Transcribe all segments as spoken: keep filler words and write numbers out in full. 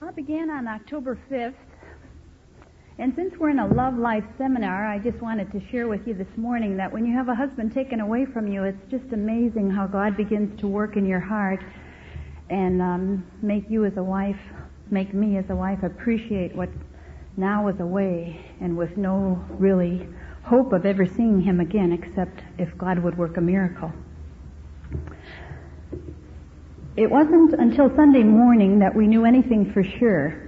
I began on October fifth, and since we're in a Love Life seminar, I just wanted to share with you this morning that when you have a husband taken away from you, it's just amazing how God begins to work in your heart and um, make you as a wife, make me as a wife appreciate what now is away and with no really hope of ever seeing him again except if God would work a miracle. It wasn't until Sunday morning that we knew anything for sure.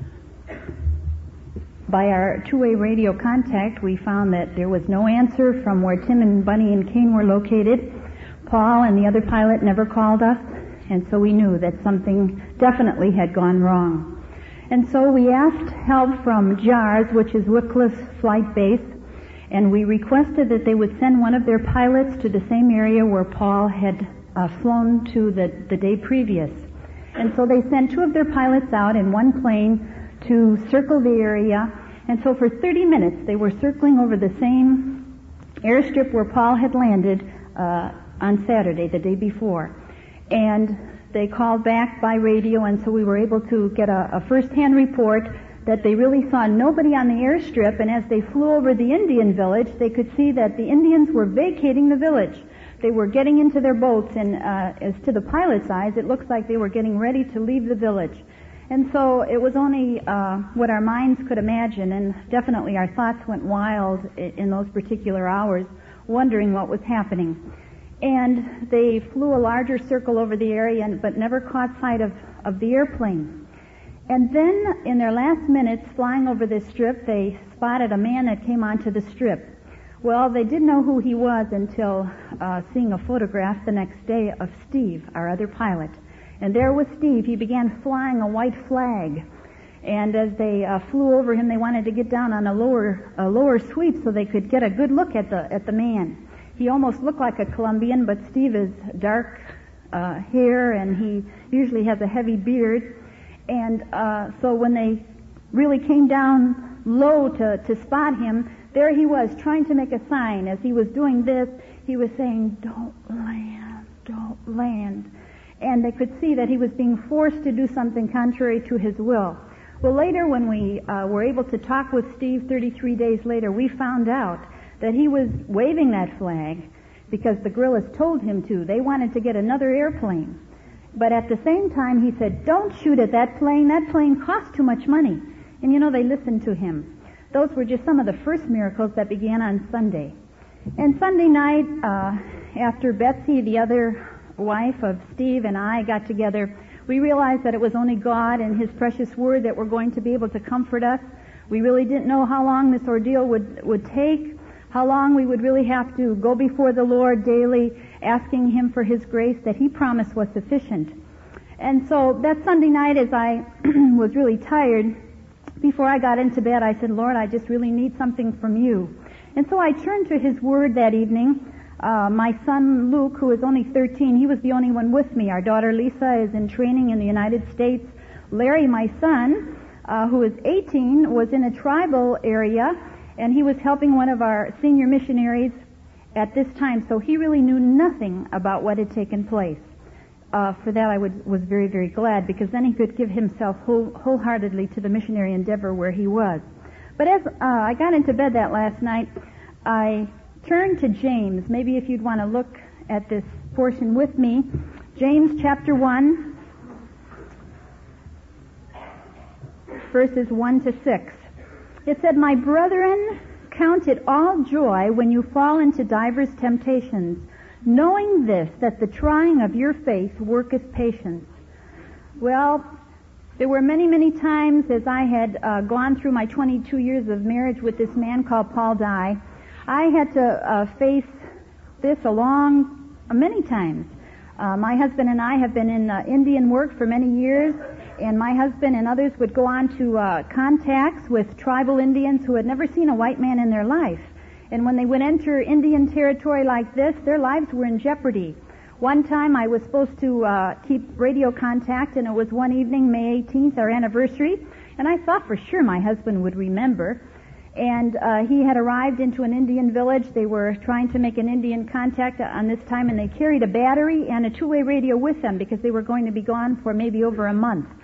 By our two-way radio contact, we found that there was no answer from where Tim and Bunny and Kane were located. Paul and the other pilot never called us, and so we knew that something definitely had gone wrong. And so we asked help from J A R S, which is Wycliffe Flight Base, and we requested that they would send one of their pilots to the same area where Paul had uh, flown to the, the day previous. And so they sent two of their pilots out in one plane to circle the area, and so for thirty minutes they were circling over the same airstrip where Paul had landed uh, on Saturday, the day before. And they called back by radio, and so we were able to get a, a first-hand report that they really saw nobody on the airstrip, and as they flew over the Indian village, they could see that the Indians were vacating the village. They were getting into their boats, and uh, as to the pilot's eyes, it looks like they were getting ready to leave the village. And so it was only uh, what our minds could imagine, and definitely our thoughts went wild in, in those particular hours, wondering what was happening. And they flew a larger circle over the area, but never caught sight of, of the airplane. And then, in their last minutes flying over this strip, they spotted a man that came onto the strip. Well, they didn't know who he was until uh, seeing a photograph the next day of Steve, our other pilot. And there was Steve. He began flying a white flag. And as they uh, flew over him, they wanted to get down on a lower a lower sweep so they could get a good look at the at the man. He almost looked like a Colombian, but Steve is dark uh, hair, and he usually has a heavy beard. And uh, so when they really came down low to, to spot him, there he was trying to make a sign. As he was doing this, he was saying, "Don't land, don't land." And they could see that he was being forced to do something contrary to his will. Well, later when we uh, were able to talk with Steve thirty-three days later, we found out that he was waving that flag because the guerrillas told him to. They wanted to get another airplane. But at the same time, he said, "Don't shoot at that plane. That plane costs too much money." And you know, they listened to him. Those were just some of the first miracles that began on Sunday. And Sunday night, uh, after Betsy, the other wife of Steve, and I got together, we realized that it was only God and His precious Word that were going to be able to comfort us. We really didn't know how long this ordeal would, would take, how long we would really have to go before the Lord daily, asking Him for His grace that He promised was sufficient. And so that Sunday night, as I was really tired, before I got into bed, I said, "Lord, I just really need something from You." And so I turned to His Word that evening. Uh, my son Luke, who is only thirteen, he was the only one with me. Our daughter Lisa is in training in the United States. Larry, my son, uh, who is eighteen, was in a tribal area, and he was helping one of our senior missionaries at this time, so he really knew nothing about what had taken place. Uh, for that I would, was very, very glad, because then he could give himself whole, wholeheartedly to the missionary endeavor where he was. But as uh, I got into bed that last night, I turned to James. Maybe if you'd want to look at this portion with me. James chapter one, verses one to six. It said, "My brethren, count it all joy when you fall into divers temptations, knowing this, that the trying of your faith worketh patience." Well, there were many, many times as I had uh, gone through my twenty-two years of marriage with this man called Paul Dye, I had to uh, face this along uh, many times. Uh, my husband and I have been in uh, Indian work for many years, and my husband and others would go on to uh, contacts with tribal Indians who had never seen a white man in their life. And when they would enter Indian territory like this, their lives were in jeopardy. One time I was supposed to uh, keep radio contact, and it was one evening, May eighteenth, our anniversary, and I thought for sure my husband would remember. And uh, he had arrived into an Indian village. They were trying to make an Indian contact on this time, and they carried a battery and a two-way radio with them because they were going to be gone for maybe over a month.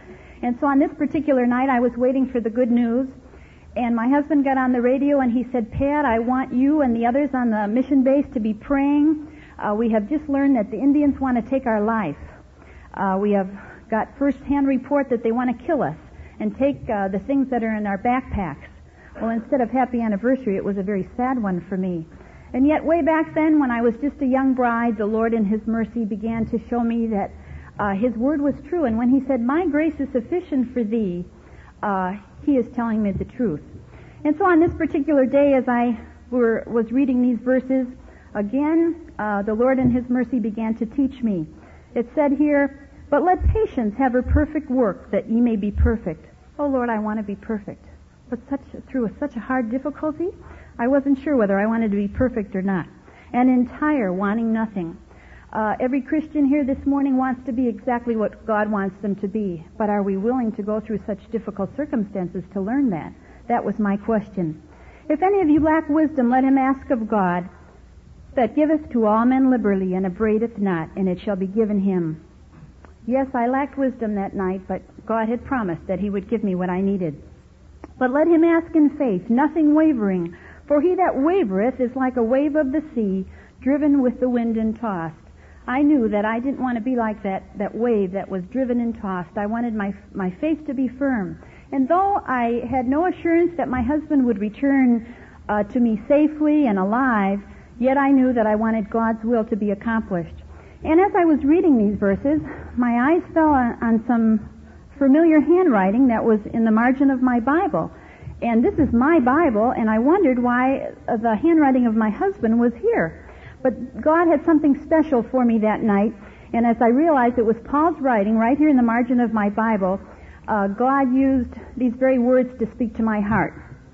And so on this particular night, I was waiting for the good news, and my husband got on the radio and he said, Pat, I want you and the others on the mission base to be praying. Uh, we have just learned that the Indians want to take our life. Uh, we have got first-hand report that they want to kill us and take uh, the things that are in our backpacks. Well, instead of happy anniversary, it was a very sad one for me. And yet way back then, when I was just a young bride, the Lord in His mercy began to show me that uh, His word was true. And when He said, my grace is sufficient for thee, uh, He is telling me the truth. And so on this particular day, as I were, was reading these verses, again, uh, the Lord in His mercy began to teach me. It said here, but let patience have her perfect work, that ye may be perfect. Oh, Lord, I want to be perfect. But such through such a hard difficulty, I wasn't sure whether I wanted to be perfect or not. And entire, wanting nothing. Uh, every Christian here this morning wants to be exactly what God wants them to be. But are we willing to go through such difficult circumstances to learn that? That was my question. If any of you lack wisdom, let him ask of God, that giveth to all men liberally, and upbraideth not, and it shall be given him. Yes, I lacked wisdom that night, but God had promised that He would give me what I needed. But let him ask in faith, nothing wavering. For he that wavereth is like a wave of the sea, driven with the wind and tossed. I knew that I didn't want to be like that, that wave that was driven and tossed. I wanted my, my faith to be firm. And though I had no assurance that my husband would return uh, to me safely and alive, yet I knew that I wanted God's will to be accomplished. And as I was reading these verses, my eyes fell on, on some familiar handwriting that was in the margin of my Bible. And this is my Bible, and I wondered why the handwriting of my husband was here. But God had something special for me that night, and as I realized it was Paul's writing right here in the margin of my Bible, uh, God used these very words to speak to my heart.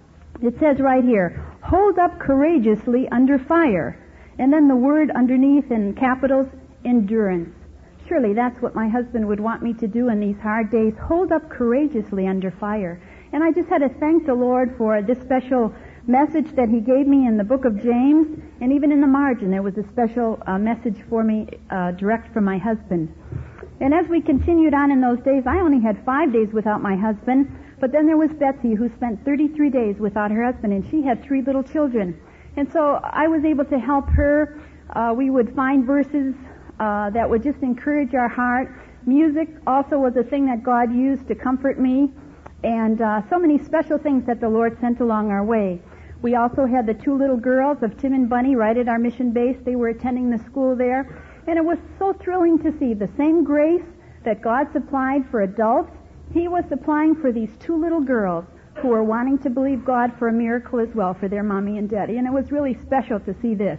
It says right here, hold up courageously under fire. And then the word underneath in capitals, endurance. Surely that's what my husband would want me to do in these hard days, hold up courageously under fire. And I just had to thank the Lord for this special message that He gave me in the book of James, and even in the margin there was a special uh, message for me uh, direct from my husband. And as we continued on in those days, I only had five days without my husband, but then there was Betsy, who spent thirty-three days without her husband, and she had three little children. And so I was able to help her. Uh, we would find verses Uh, that would just encourage our heart. Music also was a thing that God used to comfort me, and uh, so many special things that the Lord sent along our way. We also had the two little girls of Tim and Bunny right at our mission base. They were attending the school there, and it was so thrilling to see the same grace that God supplied for adults. He was supplying for these two little girls who were wanting to believe God for a miracle as well for their mommy and daddy, and it was really special to see this.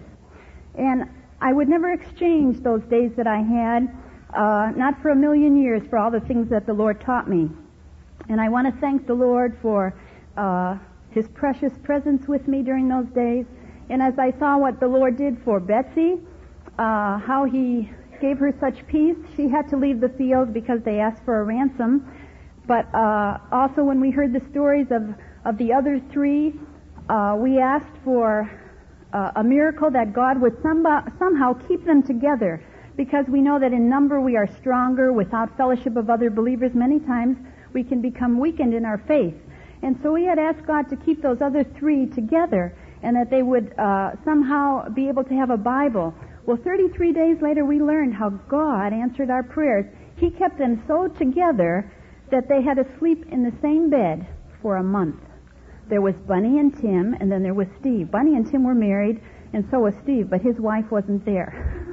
And I would never exchange those days that I had, uh, not for a million years, for all the things that the Lord taught me. And I want to thank the Lord for uh, His precious presence with me during those days. And as I saw what the Lord did for Betsy, uh, how He gave her such peace, she had to leave the field because they asked for a ransom. But uh, also when we heard the stories of, of the other three, uh, we asked for Uh, a miracle that God would some, somehow keep them together, because we know that in number we are stronger. Without fellowship of other believers, many times we can become weakened in our faith. And so we had asked God to keep those other three together, and that they would uh, somehow be able to have a Bible. Well, thirty-three days later we learned how God answered our prayers. He kept them so together that they had to sleep in the same bed for a month. There was Bunny and Tim, and then there was Steve. Bunny and Tim were married, and so was Steve, but his wife wasn't there.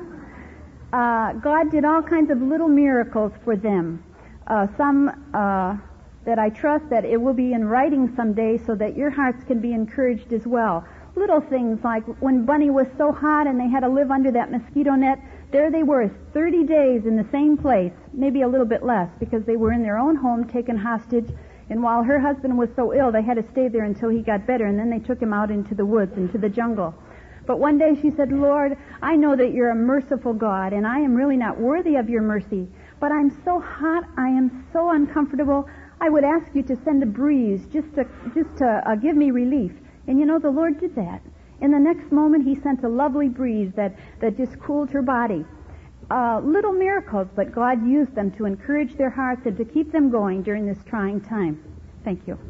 Uh, God did all kinds of little miracles for them. Uh, some uh, that I trust that it will be in writing someday so that your hearts can be encouraged as well. Little things like when Bunny was so hot and they had to live under that mosquito net, there they were, thirty days in the same place, maybe a little bit less, because they were in their own home taken hostage. And while her husband was so ill, they had to stay there until he got better, and then they took him out into the woods, into the jungle. But one day she said, Lord, I know that you're a merciful God, and I am really not worthy of your mercy, but I'm so hot, I am so uncomfortable, I would ask you to send a breeze just to, just to uh, give me relief. And you know, the Lord did that. In the next moment, He sent a lovely breeze that, that just cooled her body. uh, little miracles, but God used them to encourage their hearts and to keep them going during this trying time. Thank you.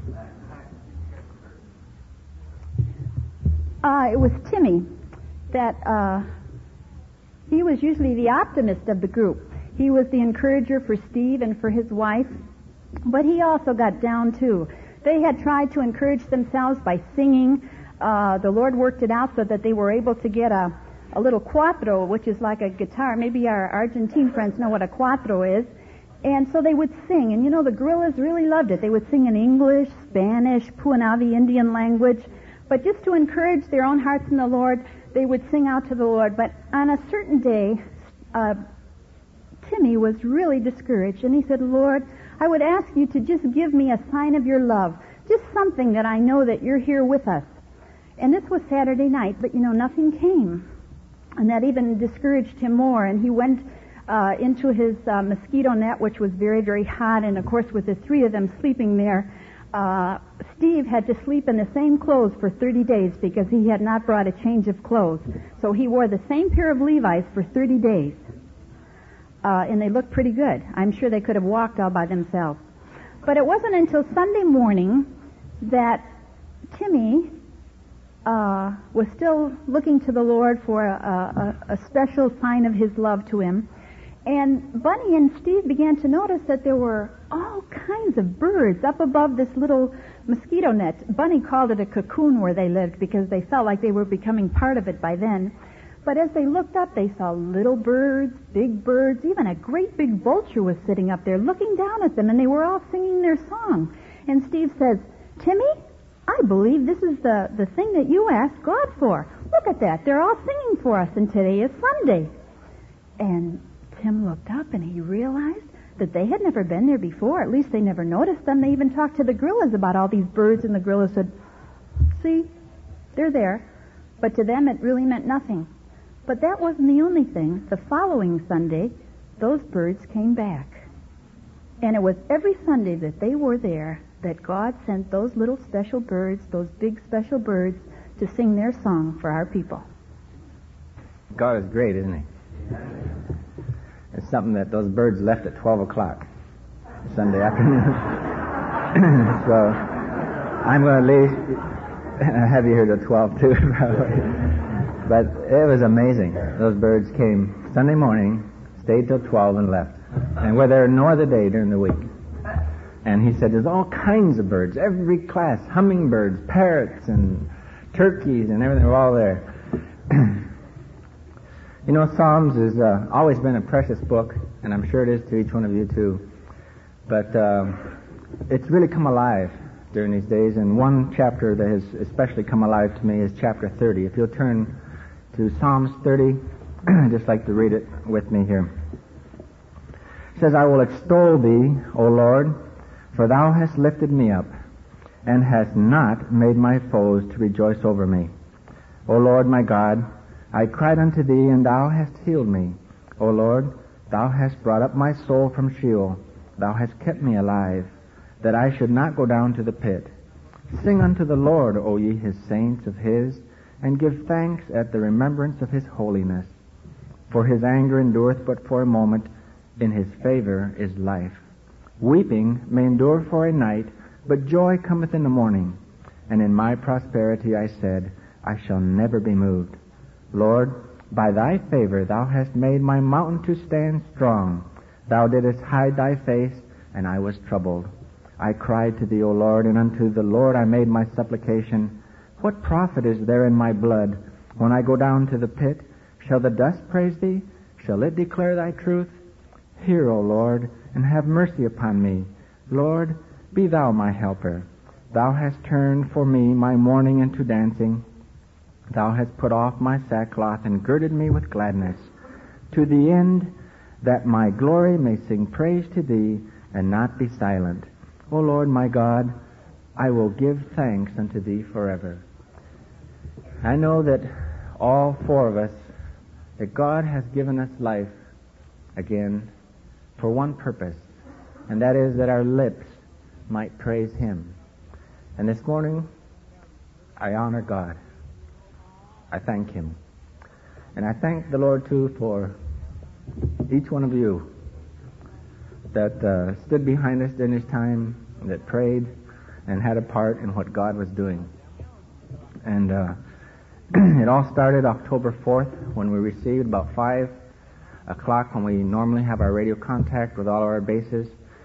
Uh, it was Timmy that uh, he was usually the optimist of the group. He was the encourager for Steve and for his wife, but he also got down too. They had tried to encourage themselves by singing. Uh, the Lord worked it out so that they were able to get a, a little cuatro, which is like a guitar. Maybe our Argentine friends know what a cuatro is. And so they would sing. And you know, the guerrillas really loved it. They would sing in English, Spanish, Puanavi Indian language. But just to encourage their own hearts in the Lord, they would sing out to the Lord. But on a certain day, uh, Timmy was really discouraged. And he said, Lord, I would ask you to just give me a sign of your love. Just something that I know that you're here with us. And this was Saturday night, but you know, nothing came. And that even discouraged him more. And he went uh, into his uh, mosquito net, which was very, very hot. And of course, with the three of them sleeping there, uh, Steve had to sleep in the same clothes for thirty days because he had not brought a change of clothes. So he wore the same pair of Levi's for thirty days. Uh, and they looked pretty good. I'm sure they could have walked all by themselves. But it wasn't until Sunday morning that Timmy uh, was still looking to the Lord for a, a, a special sign of his love to him. And Bunny and Steve began to notice that there were all kinds of birds up above this little mosquito net. Bunny called it a cocoon where they lived because they felt like they were becoming part of it by then. But as they looked up, they saw little birds, big birds, even a great big vulture was sitting up there looking down at them, and they were all singing their song. And Steve says, Timmy, I believe this is the, the thing that you asked God for. Look at that. They're all singing for us, and today is Sunday. And Tim looked up, and he realized that they had never been there before. At least they never noticed them. They even talked to the gorillas about all these birds, and the gorillas said, see, they're there. But to them, it really meant nothing. But that wasn't the only thing. The following Sunday, those birds came back. And it was every Sunday that they were there that God sent those little special birds, those big special birds, to sing their song for our people. God is great, isn't he? It's something that those birds left at twelve o'clock Sunday afternoon. So I'm going to leave, have you here till twelve too, probably. But it was amazing. Those birds came Sunday morning, stayed till twelve and left. And were there no other day during the week. And he said there's all kinds of birds, every class, hummingbirds, parrots, and turkeys, and everything were all there. You know, Psalms has uh, always been a precious book, and I'm sure it is to each one of you too. But uh, it's really come alive during these days, and one chapter that has especially come alive to me is chapter thirty. If you'll turn to Psalms thirty, I'd just like to read it with me here. It says, I will extol thee, O Lord, for thou hast lifted me up, and hast not made my foes to rejoice over me. O Lord my God, I cried unto thee, and thou hast healed me. O Lord, thou hast brought up my soul from Sheol. Thou hast kept me alive, that I should not go down to the pit. Sing unto the Lord, O ye his saints of his, and give thanks at the remembrance of his holiness. For his anger endureth but for a moment, in his favor is life. Weeping may endure for a night, but joy cometh in the morning. And in my prosperity I said, I shall never be moved. Lord, by thy favor thou hast made my mountain to stand strong. Thou didst hide thy face, and I was troubled. I cried to thee, O Lord, and unto the Lord I made my supplication. What profit is there in my blood? When I go down to the pit, shall the dust praise thee? Shall it declare thy truth? Hear, O Lord, and have mercy upon me. Lord, be thou my helper. Thou hast turned for me my mourning into dancing. Thou hast put off my sackcloth and girded me with gladness, to the end that my glory may sing praise to thee and not be silent. O Lord my God, I will give thanks unto thee forever. I know that all four of us, that God has given us life again for one purpose, and that is that our lips might praise him. And this morning, I honor God. I thank him. And I thank the Lord, too, for each one of you that uh, stood behind us during this time, that prayed and had a part in what God was doing. And uh, it all started October fourth when we received about five o'clock when we normally have our radio contact with all of our bases.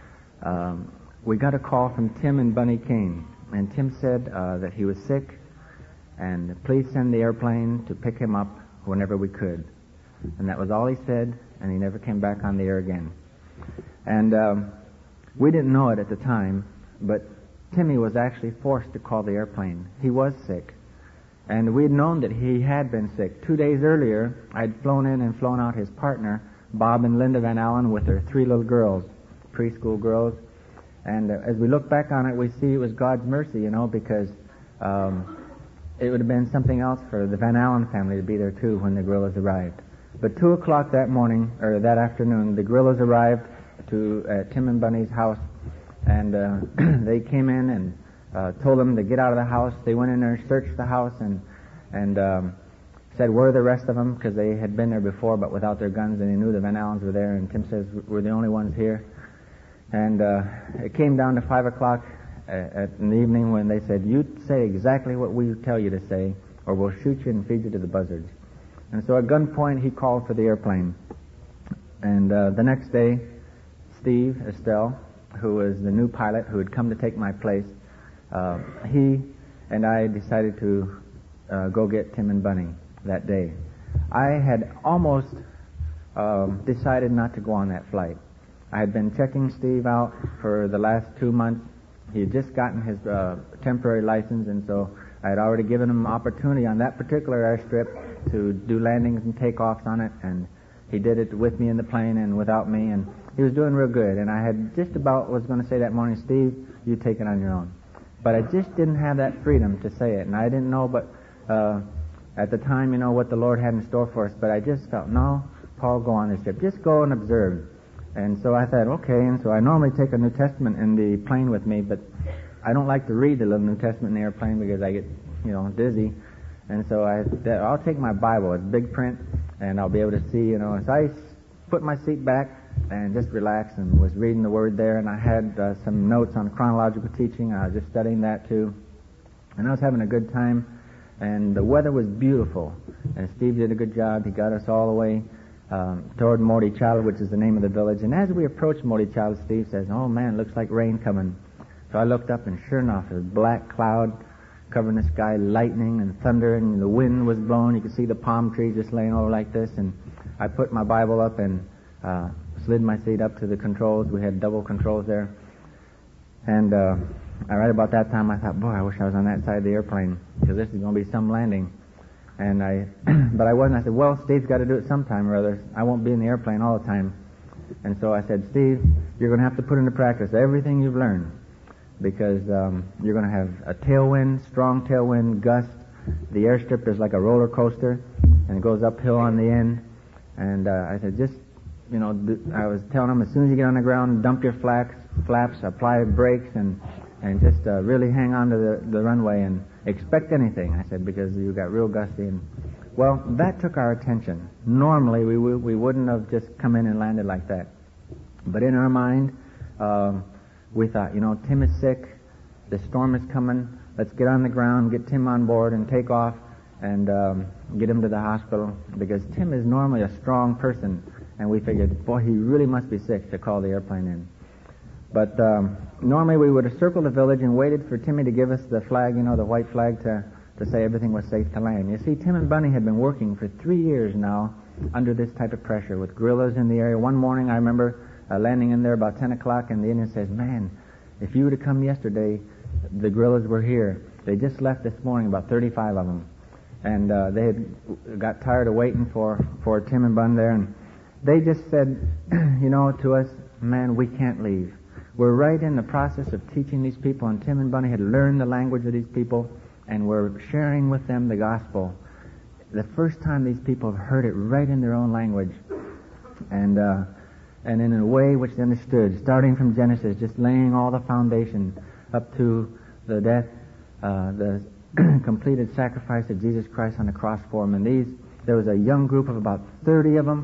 Um, we got a call from Tim and Bunny Kane, and Tim said uh, that he was sick and please send the airplane to pick him up whenever we could. And that was all he said, and he never came back on the air again. And um, we didn't know it at the time, but Timmy was actually forced to call the airplane. He was sick. And we had known that he had been sick. Two days earlier, I'd flown in and flown out his partner, Bob and Linda Van Allen, with their three little girls, preschool girls. And uh, as we look back on it, we see it was God's mercy, you know, because um, it would have been something else for the Van Allen family to be there too when the guerrillas arrived. But two o'clock that morning, or that afternoon, the guerrillas arrived to uh, Tim and Bunny's house, and uh, they came in and uh, told them to get out of the house. They went in there, searched the house, and and um, said, where are the rest of them? Because they had been there before, but without their guns, and they knew the Van Allens were there. And Tim says, we're the only ones here. And uh, it came down to five o'clock at, in the evening when they said, you say exactly what we tell you to say, or we'll shoot you and feed you to the buzzards. And so at gunpoint, he called for the airplane. And uh, the next day, Steve Estelle, who was the new pilot who had come to take my place, uh, he and I decided to uh, go get Tim and Bunny that day. I had almost um, decided not to go on that flight. I had been checking Steve out for the last two months. He had just gotten his uh, temporary license, and so I had already given him opportunity on that particular airstrip to do landings and takeoffs on it, and he did it with me in the plane and without me, and he was doing real good. And I had just about was going to say that morning, Steve, you take it on your own. But I just didn't have that freedom to say it, and I didn't know, but uh, at the time, you know, what the Lord had in store for us. But I just felt, no, Paul, go on this trip. Just go and observe. And so I thought, okay, and so I normally take a New Testament in the plane with me, but I don't like to read the little New Testament in the airplane because I get, you know, dizzy. And so I said, I'll take my Bible. It's big print, and I'll be able to see, you know. So I put my seat back and just relaxed and was reading the Word there, and I had uh, some notes on chronological teaching. I was just studying that too. And I was having a good time, and the weather was beautiful. And Steve did a good job. He got us all the way um, toward Monticello, which is the name of the village. And as we approached Monticello, Steve says, oh man, looks like rain coming. So I looked up, and sure enough, there was a black cloud covering the sky, lightning and thunder, and the wind was blowing. You could see the palm trees just laying over like this. And I put my Bible up and uh, slid my seat up to the controls. We had double controls there. And uh, right about that time, I thought, boy, I wish I was on that side of the airplane, because this is going to be some landing. And I, but I wasn't. I said, well, Steve's got to do it sometime or other. I won't be in the airplane all the time. And so I said, Steve, you're going to have to put into practice everything you've learned, because um, you're going to have a tailwind, strong tailwind, gust. The airstrip is like a roller coaster, and it goes uphill on the end. And uh, I said, just, you know, do, I was telling them, as soon as you get on the ground, dump your flaps, flaps, apply brakes, and and just uh, really hang on to the, the runway and expect anything. I said, because you got real gusty. And well, that took our attention. Normally, we w- we wouldn't have just come in and landed like that. But in our mind, um, we thought, you know, Tim is sick, the storm is coming, let's get on the ground, get Tim on board and take off and um, get him to the hospital, because Tim is normally a strong person, and we figured, boy, he really must be sick to call the airplane in. But um, normally we would have circled the village and waited for Timmy to give us the flag, you know, the white flag, to, to say everything was safe to land. You see, Tim and Bunny had been working for three years now under this type of pressure with guerrillas in the area. One morning I remember Uh, landing in there about ten o'clock, and the Indian says, man, if you would have come yesterday, the guerrillas were here. They just left this morning, about thirty-five of them. And uh, they had got tired of waiting for, for Tim and Bun there, and they just said, you know, to us, man, we can't leave. We're right in the process of teaching these people, and Tim and Bunny had learned the language of these people, and we're sharing with them the gospel. The first time these people have heard it right in their own language. And, uh, and in a way which they understood, starting from Genesis, just laying all the foundation up to the death, uh, the completed sacrifice of Jesus Christ on the cross for them. And these, there was a young group of about thirty of them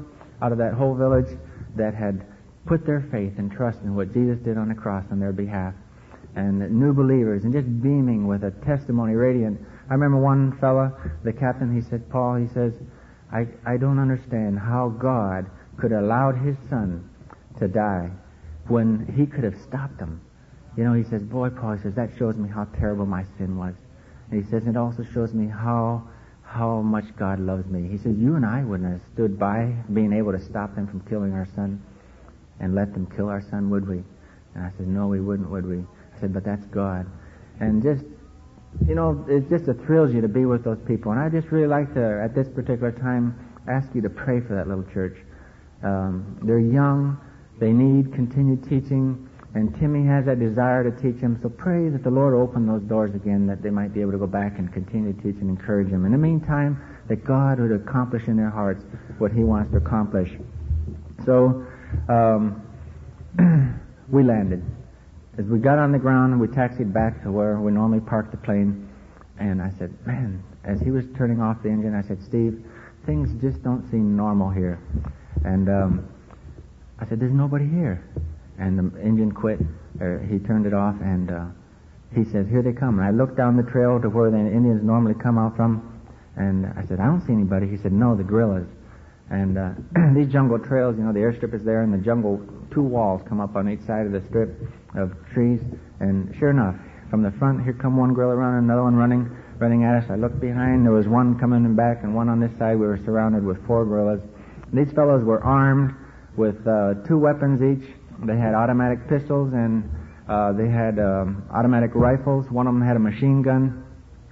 out of that whole village that had put their faith and trust in what Jesus did on the cross on their behalf. And new believers, and just beaming with a testimony radiant. I remember one fella, the captain, he said, Paul, he says, I, I don't understand how God could have allowed his son to die when he could have stopped him. You know, he says, boy, Paul, he says, that shows me how terrible my sin was. And he says, it also shows me how how much God loves me. He says, you and I wouldn't have stood by being able to stop them from killing our son and let them kill our son, would we? And I said, no, we wouldn't, would we? I said, but that's God. And just, you know, it just it thrills you to be with those people. And I just really like to, at this particular time, ask you to pray for that little church. Um, they're young. They need continued teaching. And Timmy has that desire to teach them. So pray that the Lord open those doors again, that they might be able to go back and continue to teach and encourage them. In the meantime, that God would accomplish in their hearts what He wants to accomplish. So um, we landed. As we got on the ground, we taxied back to where we normally park the plane. And I said, man, as he was turning off the engine, I said, Steve, things just don't seem normal here. And um, I said, there's nobody here. And the engine quit, or he turned it off, and uh, he says, here they come. And I looked down the trail to where the Indians normally come out from, and I said, I don't see anybody. He said, no, the guerrillas. And uh, these jungle trails, you know, the airstrip is there, and the jungle, two walls come up on each side of the strip of trees, and sure enough, from the front, here come one guerrilla running, another one running, running at us. I looked behind, there was one coming in back, and one on this side. We were surrounded with four guerrillas. And these fellows were armed with uh, two weapons each. They had automatic pistols, and uh, they had um, automatic rifles. One of them had a machine gun,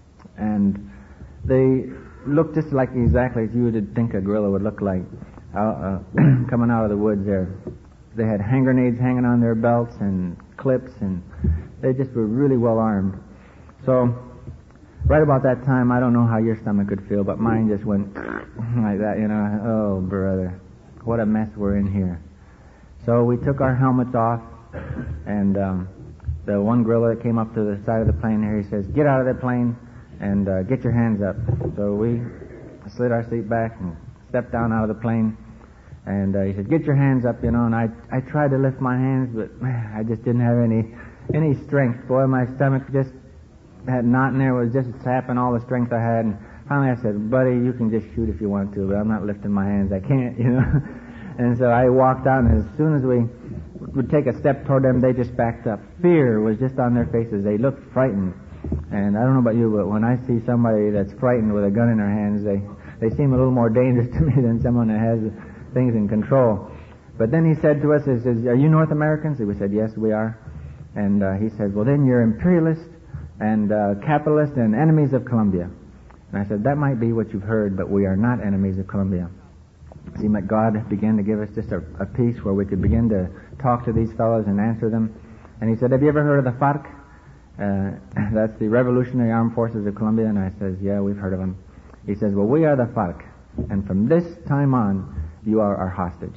and they looked just like exactly as you would think a guerrilla would look like uh, uh, coming out of the woods there. They had hand grenades hanging on their belts and clips, and they just were really well armed. So right about that time, I don't know how your stomach could feel, but mine just went like that, you know. Oh, brother, what a mess we're in here. So we took our helmets off, and um, the one guerrilla that came up to the side of the plane here, he says, get out of the plane and uh, get your hands up. So we slid our seat back and stepped down out of the plane, and uh, he said, get your hands up, you know, and I I tried to lift my hands, but man, I just didn't have any any strength. Boy, my stomach just had knot in there, was just sapping all the strength I had, and finally I said, buddy, you can just shoot if you want to, but I'm not lifting my hands, I can't, you know. And so I walked out, and as soon as we would take a step toward them, they just backed up. Fear was just on their faces. They looked frightened. And I don't know about you, but when I see somebody that's frightened with a gun in their hands, they, they seem a little more dangerous to me than someone that has things in control. But then he said to us, he says, are you North Americans? And we said, yes, we are. And uh, he said, well, then you're imperialists and uh, capitalists and enemies of Colombia. And I said, that might be what you've heard, but we are not enemies of Colombia. It seemed like God began to give us just a, a piece where we could begin to talk to these fellows and answer them. And he said, have you ever heard of the FARC? Uh, that's the Revolutionary Armed Forces of Colombia. And I says, yeah, we've heard of them. He says, well, we are the FARC. And from this time on, you are our hostage.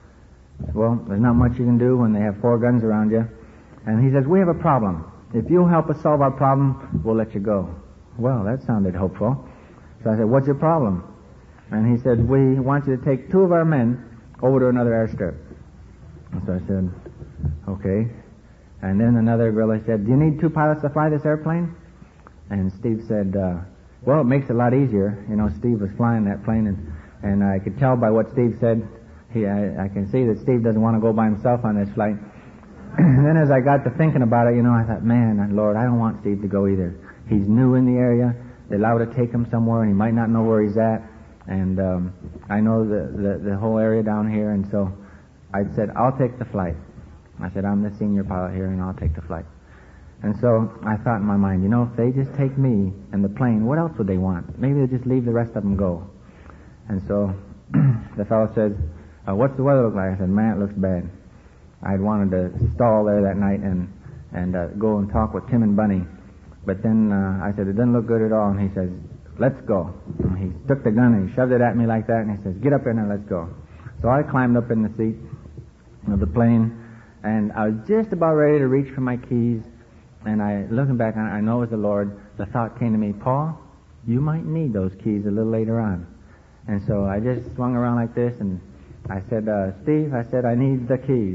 Well, there's not much you can do when they have four guns around you. And he says, we have a problem. If you'll help us solve our problem, we'll let you go. Well, that sounded hopeful. So I said, what's your problem? And he said, we want you to take two of our men over to another airstrip. And so I said, okay. And then another guerrilla said, do you need two pilots to fly this airplane? And Steve said, uh, well, it makes it a lot easier. You know, Steve was flying that plane, and, and I could tell by what Steve said. He, I, I can see that Steve doesn't want to go by himself on this flight. And then as I got to thinking about it, you know, I thought, man, Lord, I don't want Steve to go either. He's new in the area. They allow to take him somewhere, and he might not know where he's at. And um, I know the, the, the whole area down here, and so I said, I'll take the flight. I said, I'm the senior pilot here, and I'll take the flight. And so I thought in my mind, you know, if they just take me and the plane, what else would they want? Maybe they'll just leave the rest of them go. And so the fellow says, uh, what's the weather look like? I said, man, it looks bad. I'd wanted to stall there that night and, and uh, go and talk with Tim and Bunny. But then uh, I said, it doesn't look good at all. And he says, let's go. And he took the gun and he shoved it at me like that, and he says, get up in there, let's go. So I climbed up in the seat of the plane, and I was just about ready to reach for my keys, and I, looking back on it, I know it was the Lord. The thought came to me, Paul, you might need those keys a little later on. And so I just swung around like this, and I said, uh, Steve, I said, I need the keys.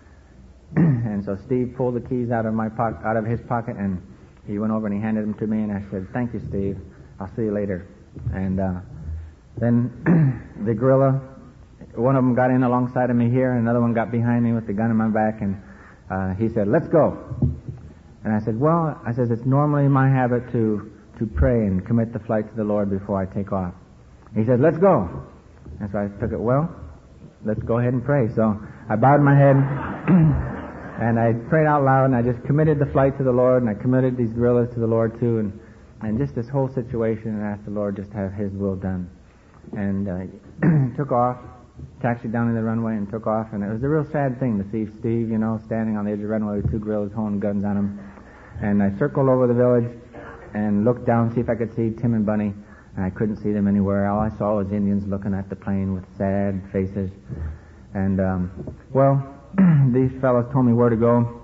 And so Steve pulled the keys out of my po- out of his pocket, and he went over and he handed them to me, and I said, thank you, Steve. I'll see you later. And uh, then the guerrilla, one of them got in alongside of me here, and another one got behind me with the gun in my back, and uh, he said, let's go. And I said, well, I said, it's normally my habit to, to pray and commit the flight to the Lord before I take off. He said, let's go. And so I took it, well, let's go ahead and pray. So I bowed my head, and I prayed out loud, and I just committed the flight to the Lord, and I committed these guerrillas to the Lord too, and, and just this whole situation, and asked the Lord just to have His will done. And uh, took off, taxied down to the runway and took off, and it was a real sad thing to see Steve, you know, standing on the edge of the runway with two guerrillas holding guns on him. And I circled over the village and looked down to see if I could see Tim and Bunny, and I couldn't see them anywhere. All I saw was Indians looking at the plane with sad faces. And, um, well, these fellows told me where to go,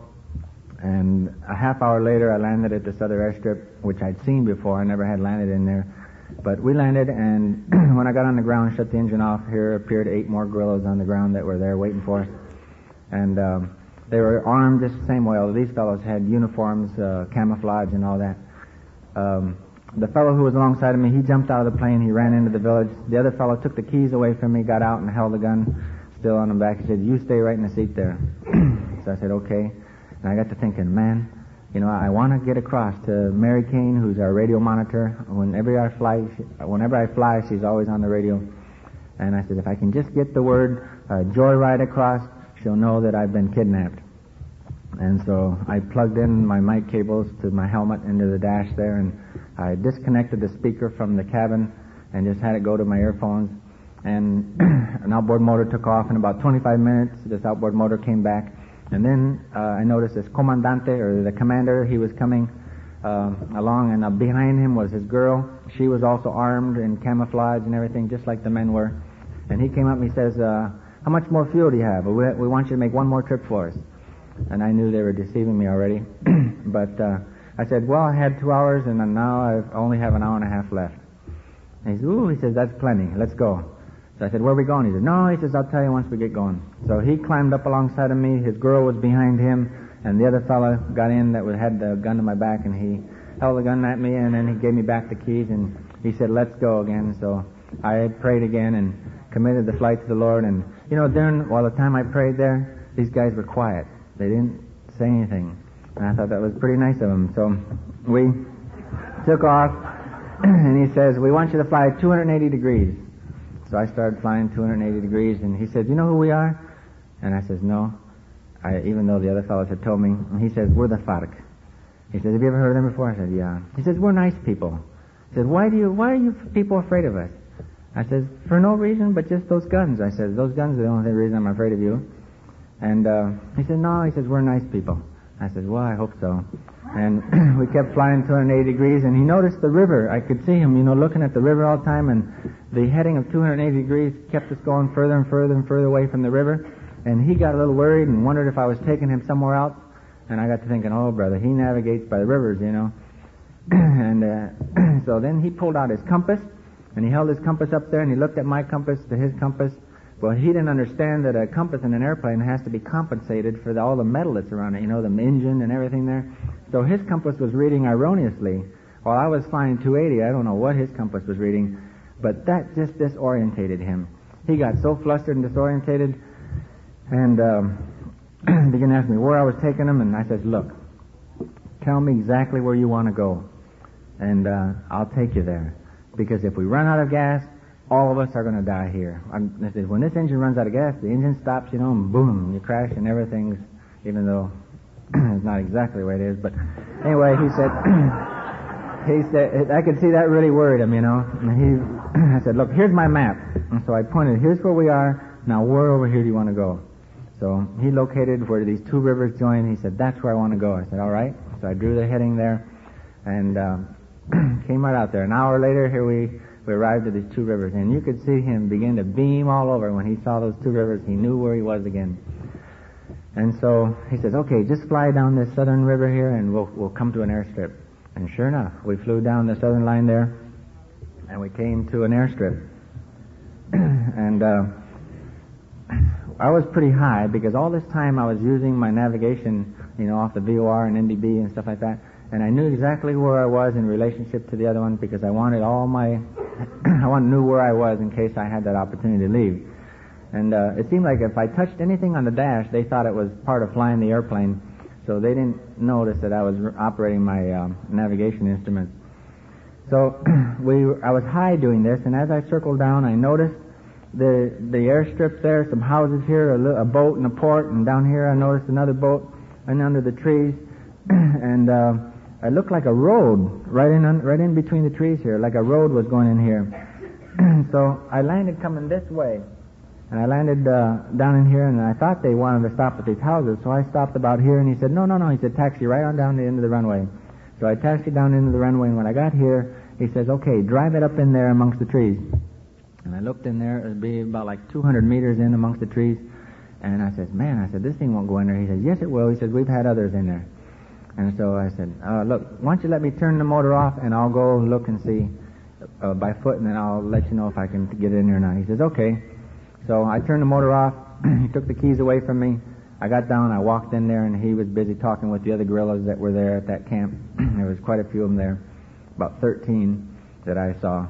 and a half hour later I landed at this other airstrip, which I'd seen before. I never had landed in there. But we landed, and when I got on the ground, shut the engine off, here appeared eight more guerrillas on the ground that were there waiting for us. And um, they were armed just the same way. Although these fellows had uniforms, uh, camouflage, and all that. Um, the fellow who was alongside of me, he jumped out of the plane, he ran into the village. The other fellow took the keys away from me, got out and held the gun still on him back. He said, you stay right in the seat there. So I said, okay. And I got to thinking, man, you know, I want to get across to Mary Kane, who's our radio monitor. Whenever I fly, she, whenever I fly, she's always on the radio. And I said, if I can just get the word uh, joyride across, she'll know that I've been kidnapped. And so I plugged in my mic cables to my helmet into the dash there, and I disconnected the speaker from the cabin and just had it go to my earphones. And an outboard motor took off. In about twenty-five minutes, this outboard motor came back. And then uh, I noticed this comandante, or the commander, he was coming uh, along, and uh, behind him was his girl. She was also armed in camouflage and everything, just like the men were. And he came up and he says, uh, how much more fuel do you have? We, we want you to make one more trip for us. And I knew they were deceiving me already. But uh, I said, well, I had two hours, and now I only have an hour and a half left. And he said, ooh, he says, that's plenty. Let's go. So I said, where are we going? He said, no, he says, I'll tell you once we get going. So he climbed up alongside of me. His girl was behind him, and the other fella got in that had the gun to my back, and he held the gun at me, and then he gave me back the keys, and he said, let's go again. So I prayed again and committed the flight to the Lord. And, you know, during, while the time I prayed there, these guys were quiet. They didn't say anything. And I thought that was pretty nice of them. So we took off, and he says, we want you to fly two hundred eighty degrees. So I started flying two hundred eighty degrees, and he said, you know who we are? And I says, no. I, even though the other fellows had told me. And he says, we're the FARC. He says, have you ever heard of them before? I said, yeah. He says, we're nice people. He says, why do you, why are you people afraid of us? I says, for no reason but just those guns. I said, those guns are the only reason I'm afraid of you. And uh, he said, no. He says, we're nice people. I said, well, I hope so. And we kept flying two hundred eighty degrees, and he noticed the river. I could see him, you know, looking at the river all the time, and the heading of two hundred eighty degrees kept us going further and further and further away from the river. And he got a little worried and wondered if I was taking him somewhere else. And I got to thinking, oh, brother, he navigates by the rivers, you know. And uh, so then he pulled out his compass, and he held his compass up there, and he looked at my compass to his compass. Well, he didn't understand that a compass in an airplane has to be compensated for the, all the metal that's around it, you know, the engine and everything there. So his compass was reading erroneously. While I was flying two eighty, I don't know what his compass was reading, but that just disorientated him. He got so flustered and disorientated, and um, began to ask me where I was taking him, and I said, look, tell me exactly where you want to go, and uh, I'll take you there. Because if we run out of gas, all of us are going to die here. I'm, I said, when this engine runs out of gas, the engine stops, you know, and boom, you crash, and everything's, even though it's not exactly the way it is, but anyway, he said, he said, I could see that really worried him, you know, and he, I said, look, here's my map, and so I pointed, here's where we are, now where over here do you want to go? So he located where these two rivers join. He said, that's where I want to go. I said, all right. So I drew the heading there, and um, came right out there. An hour later, here we, we arrived at these two rivers, and you could see him begin to beam all over. When he saw those two rivers, he knew where he was again. And so he says, okay, just fly down this southern river here, and we'll we'll come to an airstrip. And sure enough, we flew down the southern line there, and we came to an airstrip. and uh, I was pretty high because all this time I was using my navigation, you know, off the V O R and N D B and stuff like that, and I knew exactly where I was in relationship to the other one because I wanted all my, I wanted knew where I was in case I had that opportunity to leave. And uh, it seemed like if I touched anything on the dash, they thought it was part of flying the airplane, so they didn't notice that I was operating my um, navigation instruments. So we, I was high doing this, and as I circled down, I noticed the the airstrip there, some houses here, a, a boat and a port, and down here I noticed another boat, and under the trees, and uh, it looked like a road right in right in between the trees here, like a road was going in here. So I landed coming this way, and I landed uh, down in here, and I thought they wanted to stop at these houses, so I stopped about here, and he said, no, no, no, he said, taxi right on down the end of the runway. So I taxied down into the runway, and when I got here, he says, okay, drive it up in there amongst the trees. And I looked in there, it would be about like two hundred meters in amongst the trees, and I said, man, I said, this thing won't go in there. He said, yes, it will. He said, we've had others in there. And so I said, uh, look, why don't you let me turn the motor off, and I'll go look and see uh, by foot, and then I'll let you know if I can get in there or not. He says, okay. So I turned the motor off. He took the keys away from me. I got down, I walked in there, and he was busy talking with the other guerrillas that were there at that camp. There was quite a few of them there, about thirteen that I saw.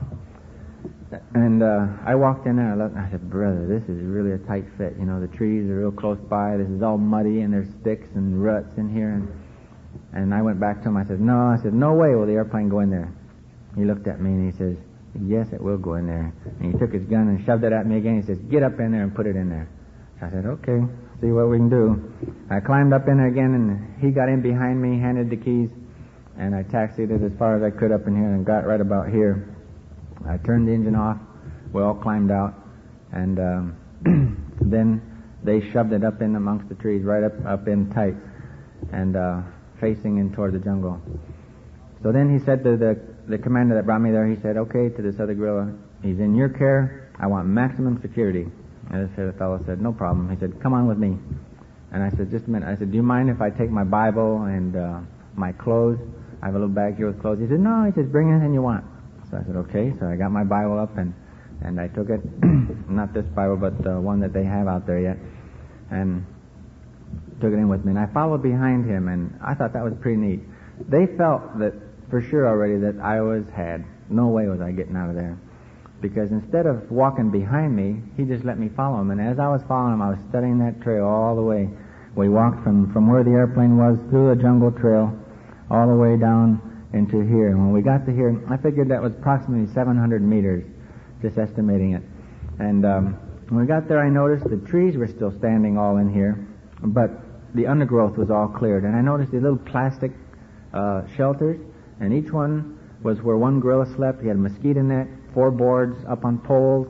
And uh, I walked in there, and I looked, and I said, brother, this is really a tight fit. You know, the trees are real close by. This is all muddy, and there's sticks and ruts in here. And, and I went back to him. I said, no, I said, no way will the airplane go in there. He looked at me, and he says, yes, it will go in there. And he took his gun and shoved it at me again. He says, get up in there and put it in there. So I said, okay, see what we can do. I climbed up in there again, and he got in behind me, handed the keys, and I taxied it as far as I could up in here and got right about here. I turned the engine off. We all climbed out, and um, then they shoved it up in amongst the trees, right up, up in tight, and uh, facing in toward the jungle. So then he said to the, the commander that brought me there, he said, okay, to this other guerrilla, he's in your care. I want maximum security. And the fellow said, no problem. He said, come on with me. And I said, just a minute. I said, do you mind if I take my Bible and uh, my clothes? I have a little bag here with clothes. He said, no. He says, bring anything you want. So I said, okay. So I got my Bible up, and, and I took it, not this Bible, but the one that they have out there yet, and took it in with me. And I followed behind him, and I thought that was pretty neat. They felt that for sure already that I was had. No way was I getting out of there. Because instead of walking behind me, he just let me follow him. And as I was following him, I was studying that trail all the way. We walked from, from where the airplane was through a jungle trail all the way down into here. And when we got to here, I figured that was approximately seven hundred meters, just estimating it. And um, when we got there, I noticed the trees were still standing all in here, but the undergrowth was all cleared. And I noticed the little plastic uh, shelters, and each one was where one guerrilla slept. He had a mosquito net, four boards up on poles,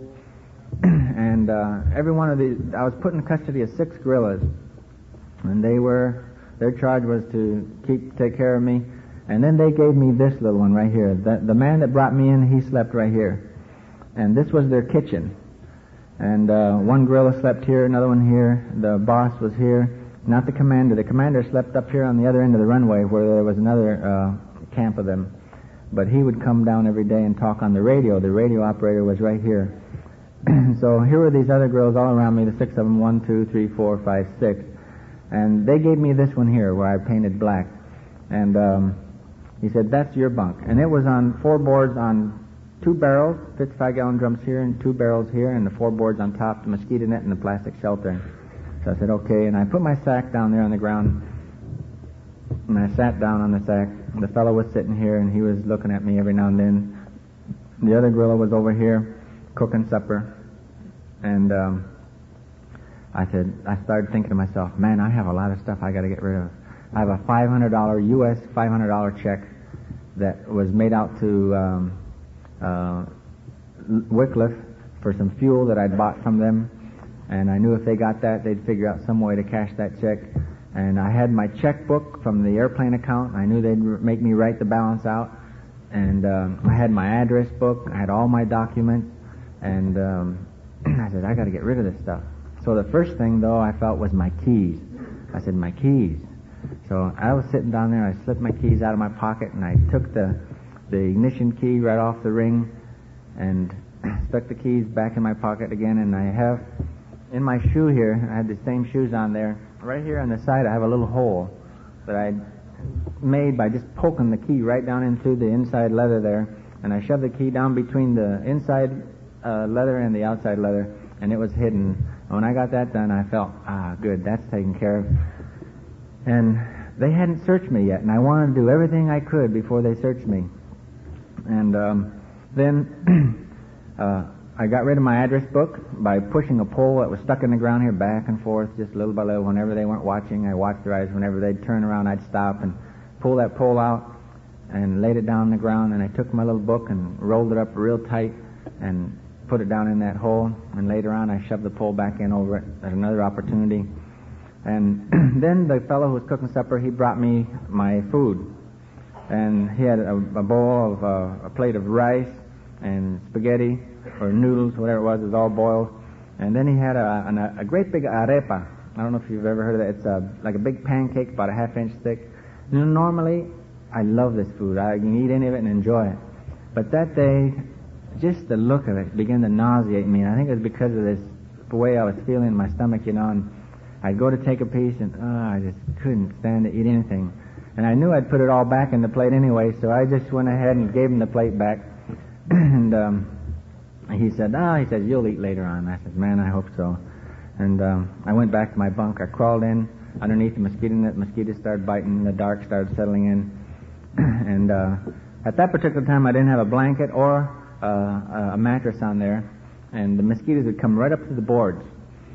and uh, every one of these, I was put in custody of six guerrillas, and they were, their charge was to keep, take care of me, and then they gave me this little one right here. The, the man that brought me in, he slept right here, and this was their kitchen, and uh, one guerrilla slept here, another one here, the boss was here, not the commander. The commander slept up here on the other end of the runway where there was another uh, camp of them. But he would come down every day and talk on the radio. The radio operator was right here. So here were these other girls all around me, the six of them, one, two, three, four, five, six. And they gave me this one here where I painted black. And um, he said, that's your bunk. And it was on four boards on two barrels, fifty-five gallon drums here and two barrels here, and the four boards on top, the mosquito net and the plastic shelter. So I said, okay. And I put my sack down there on the ground, and I sat down on the sack. The fellow was sitting here, and he was looking at me every now and then. The other guerrilla was over here cooking supper. And um, I said, I started thinking to myself, man, I have a lot of stuff I got to get rid of. I have a five hundred dollars U S five hundred dollars check that was made out to um, uh, Wycliffe for some fuel that I'd bought from them. And I knew if they got that, they'd figure out some way to cash that check. And I had my checkbook from the airplane account. I knew they'd make me write the balance out. And um, I had my address book. I had all my documents. And um, I said, I got to get rid of this stuff. So the first thing, though, I felt was my keys. I said, my keys. So I was sitting down there. I slipped my keys out of my pocket, and I took the, the ignition key right off the ring and stuck the keys back in my pocket again. And I have in my shoe here, I had the same shoes on there. Right here on the side, I have a little hole that I made by just poking the key right down into the inside leather there. And I shoved the key down between the inside uh, leather and the outside leather, and it was hidden. And when I got that done, I felt, ah, good, that's taken care of. And they hadn't searched me yet, and I wanted to do everything I could before they searched me. And um, then uh, I got rid of my address book by pushing a pole that was stuck in the ground here back and forth, just little by little. Whenever they weren't watching, I watched their eyes. Whenever they'd turn around, I'd stop and pull that pole out and laid it down on the ground. And I took my little book and rolled it up real tight and put it down in that hole. And later on, I shoved the pole back in over it at another opportunity. And then the fellow who was cooking supper, he brought me my food. And he had a, a bowl of, uh, a plate of rice and spaghetti, or noodles, whatever it was, it was all boiled. And then he had a, a, a great big arepa. I don't know if you've ever heard of that. It's a, like a big pancake, about a half inch thick. You know, normally, I love this food. I can eat any of it and enjoy it. But that day, just the look of it began to nauseate me. And I think it was because of this, the way I was feeling in my stomach, you know. And I'd go to take a piece, and oh, I just couldn't stand to eat anything. And I knew I'd put it all back in the plate anyway, so I just went ahead and gave him the plate back. and um, he said, oh, he said, you'll eat later on. I said, man, I hope so. And um, I went back to my bunk. I crawled in underneath the mosquito net. Mosquitoes started biting. The dark started settling in. and uh, at that particular time, I didn't have a blanket or uh, a mattress on there. And the mosquitoes would come right up to the boards.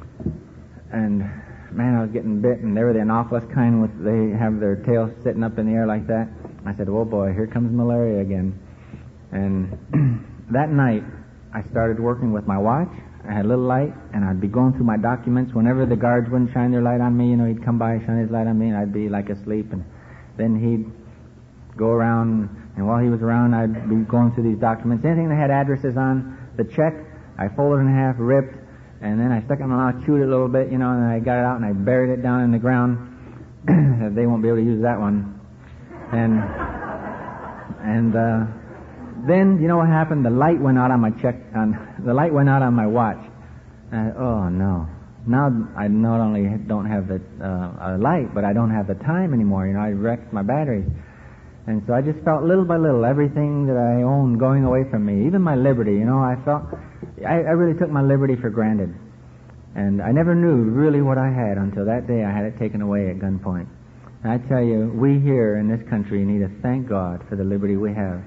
And man, I was getting bit, and they were the Anopheles kind. With they have their tails sitting up in the air like that. I said, oh boy, here comes malaria again. And that night, I started working with my watch. I had a little light, and I'd be going through my documents. Whenever the guards wouldn't shine their light on me, you know, he'd come by, shine his light on me, and I'd be like asleep. And then he'd go around, and while he was around, I'd be going through these documents. Anything that had addresses on the check, I folded in half, ripped, and then I stuck it in my mouth, chewed it a little bit, you know, and then I got it out and I buried it down in the ground. They won't be able to use that one. And and uh, then, you know what happened? The light went out on my check. On the light went out on my watch. And I, oh no! Now I not only don't have the uh, a light, but I don't have the time anymore. You know, I wrecked my battery. And so I just felt little by little everything that I owned going away from me, even my liberty. You know, I felt I, I really took my liberty for granted, and I never knew really what I had until that day I had it taken away at gunpoint. And I tell you, we here in this country need to thank God for the liberty we have.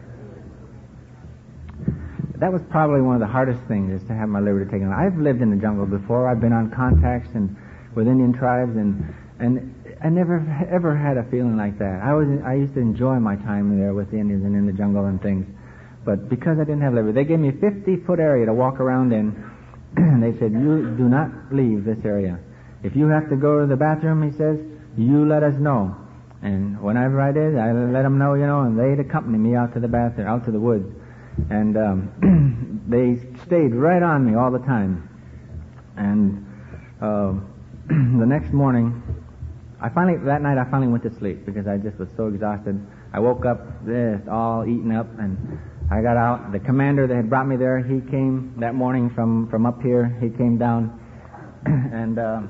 That was probably one of the hardest things, is to have my liberty taken away. I've lived in the jungle before. I've been on contacts and with Indian tribes, and and. I never ever had a feeling like that. I was I used to enjoy my time there with the Indians and in the jungle and things. But because I didn't have liberty, they gave me a fifty-foot area to walk around in. And they said, you do not leave this area. If you have to go to the bathroom, he says, you let us know. And whenever I did, I let them know, you know, and they'd accompany me out to the bathroom, out to the woods. And um, they stayed right on me all the time. And uh, the next morning, I finally, that night I finally went to sleep because I just was so exhausted. I woke up, this, all eaten up, and I got out. The commander that had brought me there, he came that morning from, from up here. He came down, and uh,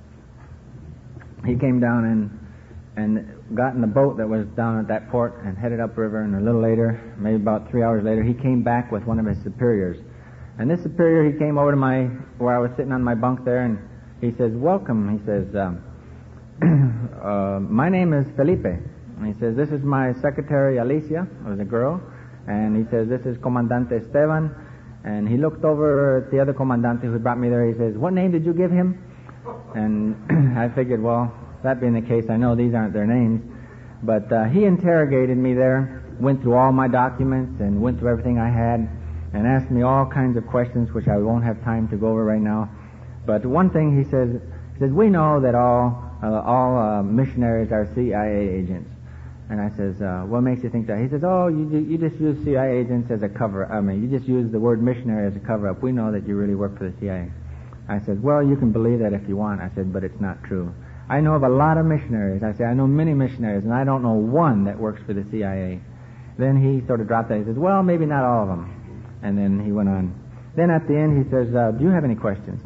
he came down and and got in the boat that was down at that port and headed upriver. And a little later, maybe about three hours later, he came back with one of his superiors. And this superior, he came over to my, where I was sitting on my bunk there, and he says, welcome. He says, um, Uh, my name is Felipe. And he says, this is my secretary, Alicia, it was a girl. And he says, this is Comandante Esteban. And he looked over at the other Comandante who brought me there. He says, what name did you give him? And I figured, well, that being the case, I know these aren't their names. But uh, he interrogated me there, went through all my documents and went through everything I had and asked me all kinds of questions, which I won't have time to go over right now. But one thing he says, he says, we know that all Uh, all uh, missionaries are C I A agents. And I says, uh, what makes you think that? He says, oh, you you just use C I A agents as a cover. I mean, you just use the word missionary as a cover-up. We know that you really work for the C I A. I said, well, you can believe that if you want. I said, but it's not true. I know of a lot of missionaries. I said, I know many missionaries, and I don't know one that works for the C I A. Then he sort of dropped that. He says, well, maybe not all of them. And then he went on. Then at the end he says, uh, do you have any questions?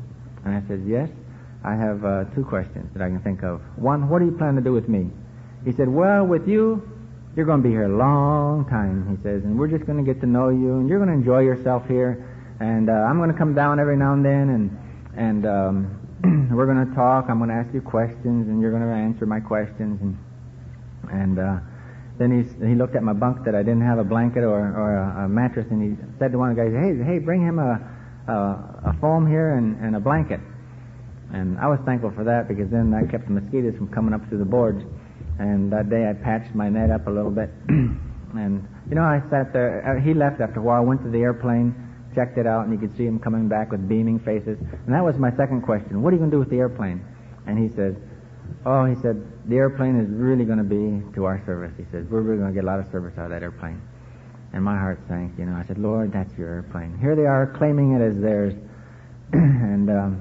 And I said, yes, I have uh, two questions that I can think of. One, what do you plan to do with me? He said, well, with you, you're going to be here a long time, he says, and we're just going to get to know you, and you're going to enjoy yourself here, and uh, I'm going to come down every now and then, and and um, we're going to talk. I'm going to ask you questions, and you're going to answer my questions. And and uh, then he's, he looked at my bunk that I didn't have a blanket or, or a, a mattress, and he said to one of the guys, hey, hey, bring him a, a, a foam here and, and a blanket. And I was thankful for that, because then I kept the mosquitoes from coming up through the boards. And that day I patched my net up a little bit. And, you know, I sat there. He left after a while, went to the airplane, checked it out, and you could see him coming back with beaming faces. And that was my second question. What are you going to do with the airplane? And he said, oh, he said, the airplane is really going to be to our service. He said, we're really going to get a lot of service out of that airplane. And my heart sank, you know. I said, Lord, that's your airplane. Here they are claiming it as theirs. and, um,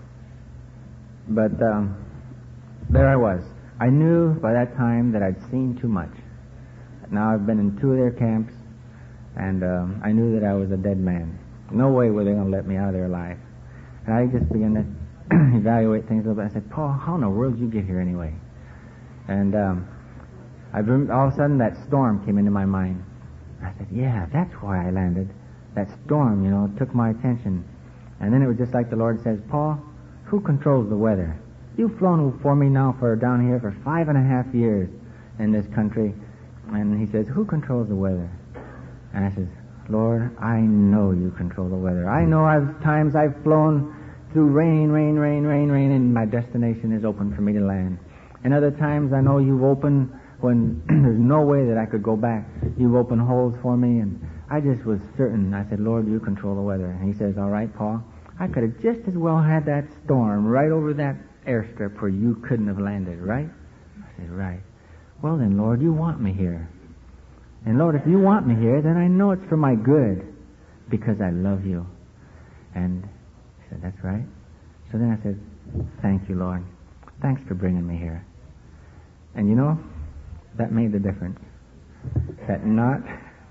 but, um, there I was. I knew by that time that I'd seen too much. Now I've been in two of their camps, and um, I knew that I was a dead man. No way were they going to let me out of there alive. And I just began to evaluate things a little bit. I said, Paul, how in the world did you get here anyway? And um, I remember all of a sudden that storm came into my mind. I said, yeah, that's why I landed. That storm, you know, took my attention. And then it was just like the Lord says, Paul, who controls the weather? You've flown for me now for down here for five and a half years in this country. And he says, who controls the weather? And I says, Lord, I know you control the weather. I know I've times I've flown through rain, rain, rain, rain, rain, and my destination is open for me to land. And other times I know you've opened when there's no way that I could go back. You've opened holes for me, and I just was certain. I said, Lord, you control the weather. And he says, all right, Paul, I could have just as well had that storm right over that airstrip where you couldn't have landed, right? I said, right. Well then, Lord, you want me here. And Lord, if you want me here, then I know it's for my good, because I love you. And he said, that's right. So then I said, thank you, Lord. Thanks for bringing me here. And you know, that made the difference. That knot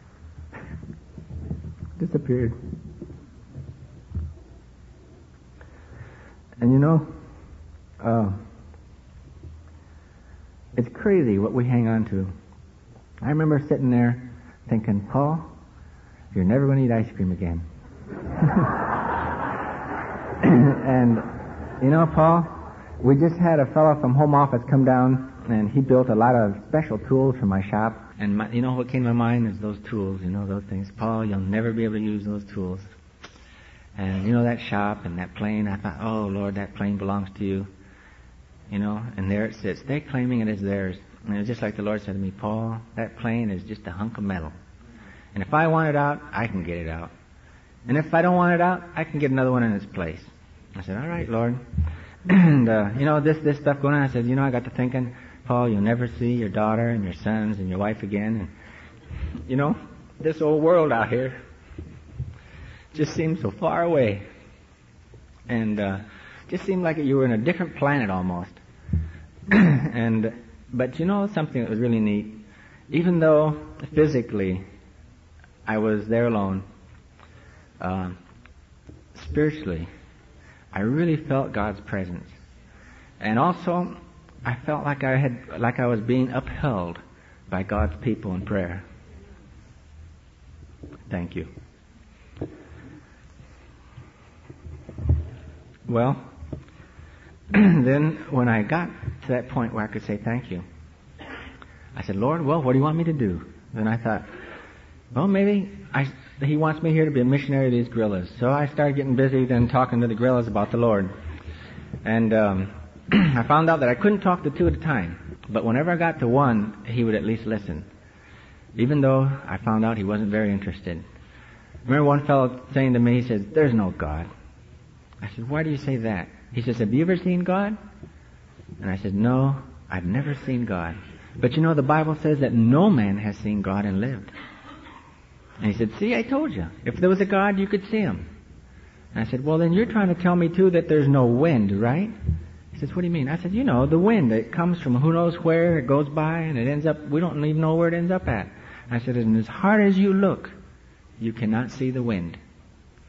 disappeared. And you know, uh, it's crazy what we hang on to. I remember sitting there thinking, Paul, you're never going to eat ice cream again. And, you know, Paul, we just had a fellow from home office come down, and he built a lot of special tools for my shop. And my, you know what came to my mind is those tools, you know, those things. Paul, you'll never be able to use those tools. And, you know, that shop and that plane, I thought, oh, Lord, that plane belongs to you. You know, and there it sits. They're claiming it as theirs. And it was just like the Lord said to me, Paul, that plane is just a hunk of metal. And if I want it out, I can get it out. And if I don't want it out, I can get another one in its place. I said, all right, Lord. And, uh, you know, this, this stuff going on, I said, you know, I got to thinking, Paul, you'll never see your daughter and your sons and your wife again. And, you know, this old world out here just seems so far away. And, uh, just seemed like you were in a different planet almost. and, but you know something that was really neat? Even though physically I was there alone, uh, spiritually, I really felt God's presence. And also, I felt like I had, like I was being upheld by God's people in prayer. Thank you. Well, then when I got to that point where I could say thank you, I said, Lord, well, what do you want me to do? Then I thought, well, maybe I, he wants me here to be a missionary to these gorillas. So I started getting busy then talking to the gorillas about the Lord. And um, I found out that I couldn't talk to two at a time. But whenever I got to one, he would at least listen. Even though I found out he wasn't very interested. I remember one fellow saying to me, he said, there's no God. I said, why do you say that? He says, have you ever seen God? And I said, no, I've never seen God. But you know, the Bible says that no man has seen God and lived. And he said, see, I told you. If there was a God, you could see him. And I said, well, then you're trying to tell me, too, that there's no wind, right? He says, what do you mean? I said, you know, the wind, it comes from who knows where, it goes by, and it ends up, we don't even know where it ends up at. I said, and as hard as you look, you cannot see the wind.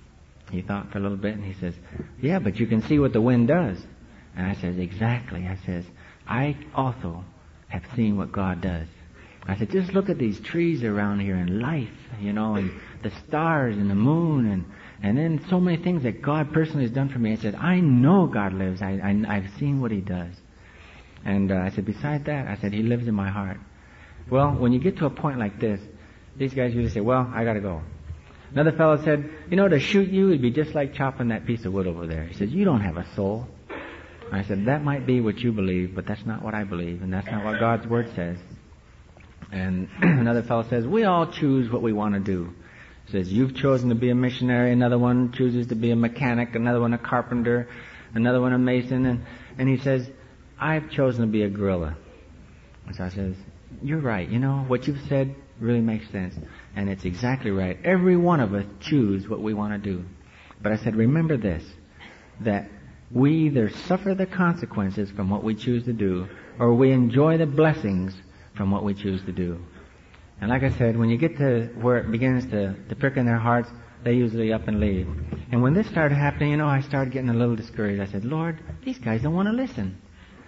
He thought for a little bit, and he says, yeah, but you can see what the wind does. And I said, exactly. I says, I also have seen what God does. I said, just look at these trees around here and life, you know, and the stars and the moon and, and then so many things that God personally has done for me. I said, I know God lives. I, I, I've seen what He does. And uh, I said, besides that, I said, He lives in my heart. Well, when you get to a point like this, these guys usually say, well, I got to go. Another fellow said, you know, to shoot you would be just like chopping that piece of wood over there. He says, you don't have a soul. I said, that might be what you believe, but that's not what I believe, and that's not what God's Word says. And another fellow says, we all choose what we want to do. He says, you've chosen to be a missionary, another one chooses to be a mechanic, another one a carpenter, another one a mason, and, and he says, I've chosen to be a gorilla. And so I says, you're right, you know, what you've said really makes sense, and it's exactly right. Every one of us choose what we want to do. But I said, remember this, that we either suffer the consequences from what we choose to do, or we enjoy the blessings from what we choose to do. And like I said, when you get to where it begins to, to prick in their hearts, they usually up and leave. And when this started happening, you know, I started getting a little discouraged. I said, Lord, these guys don't want to listen.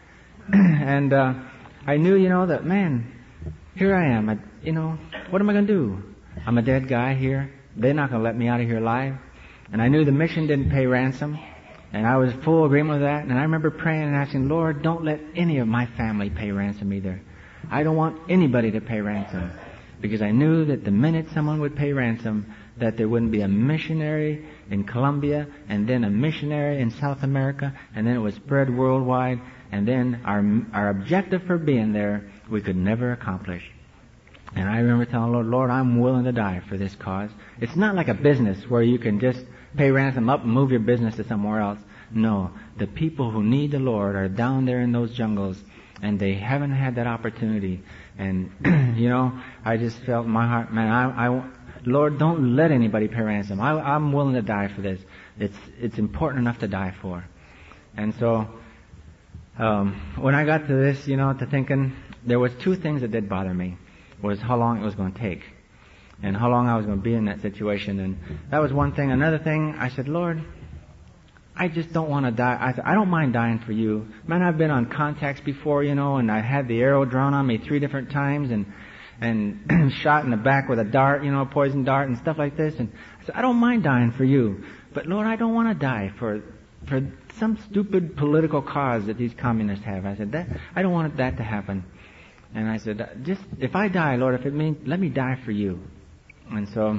and uh, I knew, you know, that, man, here I am. I, you know, what am I going to do? I'm a dead guy here. They're not going to let me out of here alive. And I knew the mission didn't pay ransom. And I was full agreement with that. And I remember praying and asking, Lord, don't let any of my family pay ransom either. I don't want anybody to pay ransom. Because I knew that the minute someone would pay ransom, that there wouldn't be a missionary in Colombia, and then a missionary in South America, and then it would spread worldwide, and then our our objective for being there, we could never accomplish. And I remember telling the Lord, Lord, I'm willing to die for this cause. It's not like a business where you can just pay ransom up and move your business to somewhere else. No, the people who need the Lord are down there in those jungles, and they haven't had that opportunity. And, you know, I just felt in my heart, man, I, I, Lord, don't let anybody pay ransom. I, I'm willing to die for this. It's it's important enough to die for. And so, um, when I got to this, you know, to thinking, there was two things that did bother me. Was how long it was going to take, and how long I was going to be in that situation. And that was one thing. Another thing, I said, Lord, I just don't want to die. I said, I don't mind dying for you. Man, I've been on contacts before, you know, and I had the arrow drawn on me three different times, and and shot in the back with a dart, you know, a poison dart and stuff like this. And I said, I don't mind dying for you, but Lord, I don't want to die for for some stupid political cause that these communists have. I said, that I don't want that to happen. And I said, just, if I die, Lord, if it means, let me die for you. And so,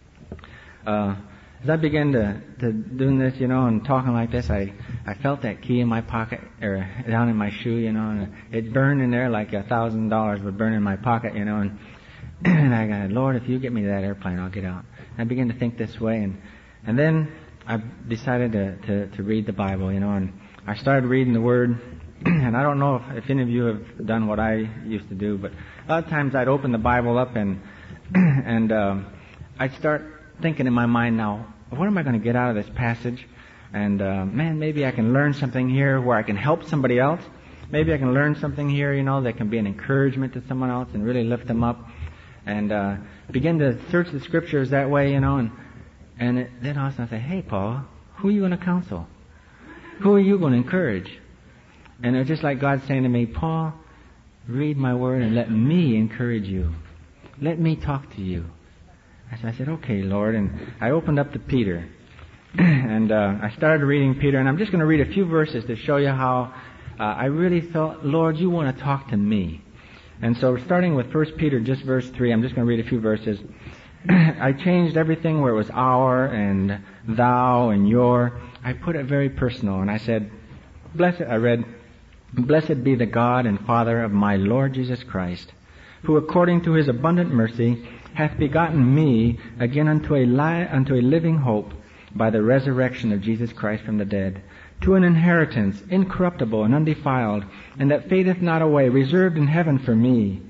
uh, as I began to, to doing this, you know, and talking like this, I, I felt that key in my pocket, or down in my shoe, you know, and it burned in there like a thousand dollars would burn in my pocket, you know, and, and I got, Lord, if you get me to that airplane, I'll get out. And I began to think this way, and, and then I decided to, to, to read the Bible, you know, and I started reading the Word. And I don't know if, if any of you have done what I used to do, but a lot of times I'd open the Bible up and and um, I'd start thinking in my mind now, what am I going to get out of this passage? And uh, man, maybe I can learn something here where I can help somebody else. Maybe I can learn something here, you know, that can be an encouragement to someone else and really lift them up. And uh, begin to search the Scriptures that way, you know, and and it, then also I say, hey, Paul, who are you going to counsel? Who are you going to encourage? And it was just like God saying to me, Paul, read my Word and let me encourage you. Let me talk to you. I said, okay, Lord. And I opened up to Peter. and uh, I started reading Peter. And I'm just going to read a few verses to show you how uh, I really felt, Lord, you want to talk to me. And so starting with First Peter, just verse three, I'm just going to read a few verses. I changed everything where it was our and thou and your. I put it very personal. And I said, blessed, I read, Blessed be the God and Father of my Lord Jesus Christ, who according to His abundant mercy hath begotten me again unto a li- unto a living hope by the resurrection of Jesus Christ from the dead, to an inheritance incorruptible and undefiled, and that fadeth not away, reserved in heaven for me,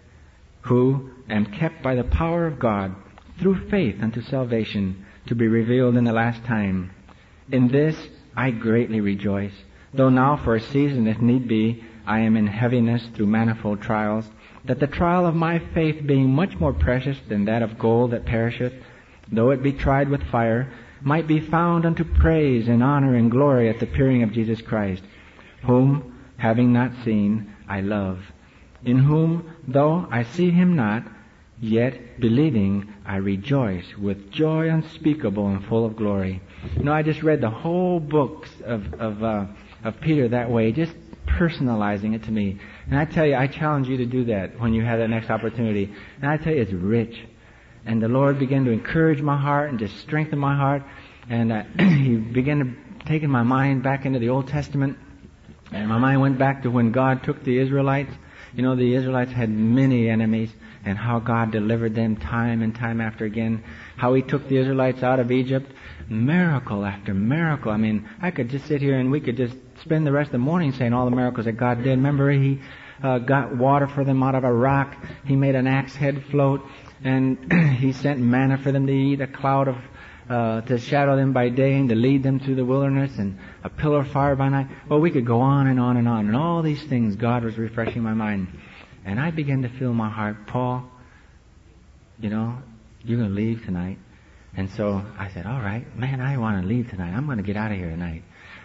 who am kept by the power of God through faith unto salvation, to be revealed in the last time. In this I greatly rejoice, though now for a season, if need be, I am in heaviness through manifold trials, that the trial of my faith being much more precious than that of gold that perisheth, though it be tried with fire, might be found unto praise and honor and glory at the appearing of Jesus Christ, whom, having not seen, I love, in whom, though I see him not, yet believing, I rejoice with joy unspeakable and full of glory. You know, I just read the whole books of of, uh, of Peter that way, just personalizing it to me. And I tell you, I challenge you to do that when you have that next opportunity. And I tell you, it's rich. And the Lord began to encourage my heart and just strengthen my heart. And uh, He began to taking my mind back into the Old Testament. And my mind went back to when God took the Israelites. You know, the Israelites had many enemies, and how God delivered them time and time after again. How He took the Israelites out of Egypt. Miracle after miracle. I mean, I could just sit here and we could just spend the rest of the morning saying all the miracles that God did. Remember, He uh, got water for them out of a rock. He made an axe head float. And He sent manna for them to eat, a cloud of uh, to shadow them by day and to lead them through the wilderness, and a pillar of fire by night. Well, we could go on and on and on. And all these things, God was refreshing my mind. And I began to feel my heart, Paul, you know, you're going to leave tonight. And so I said, all right, man, I want to leave tonight. I'm going to get out of here tonight.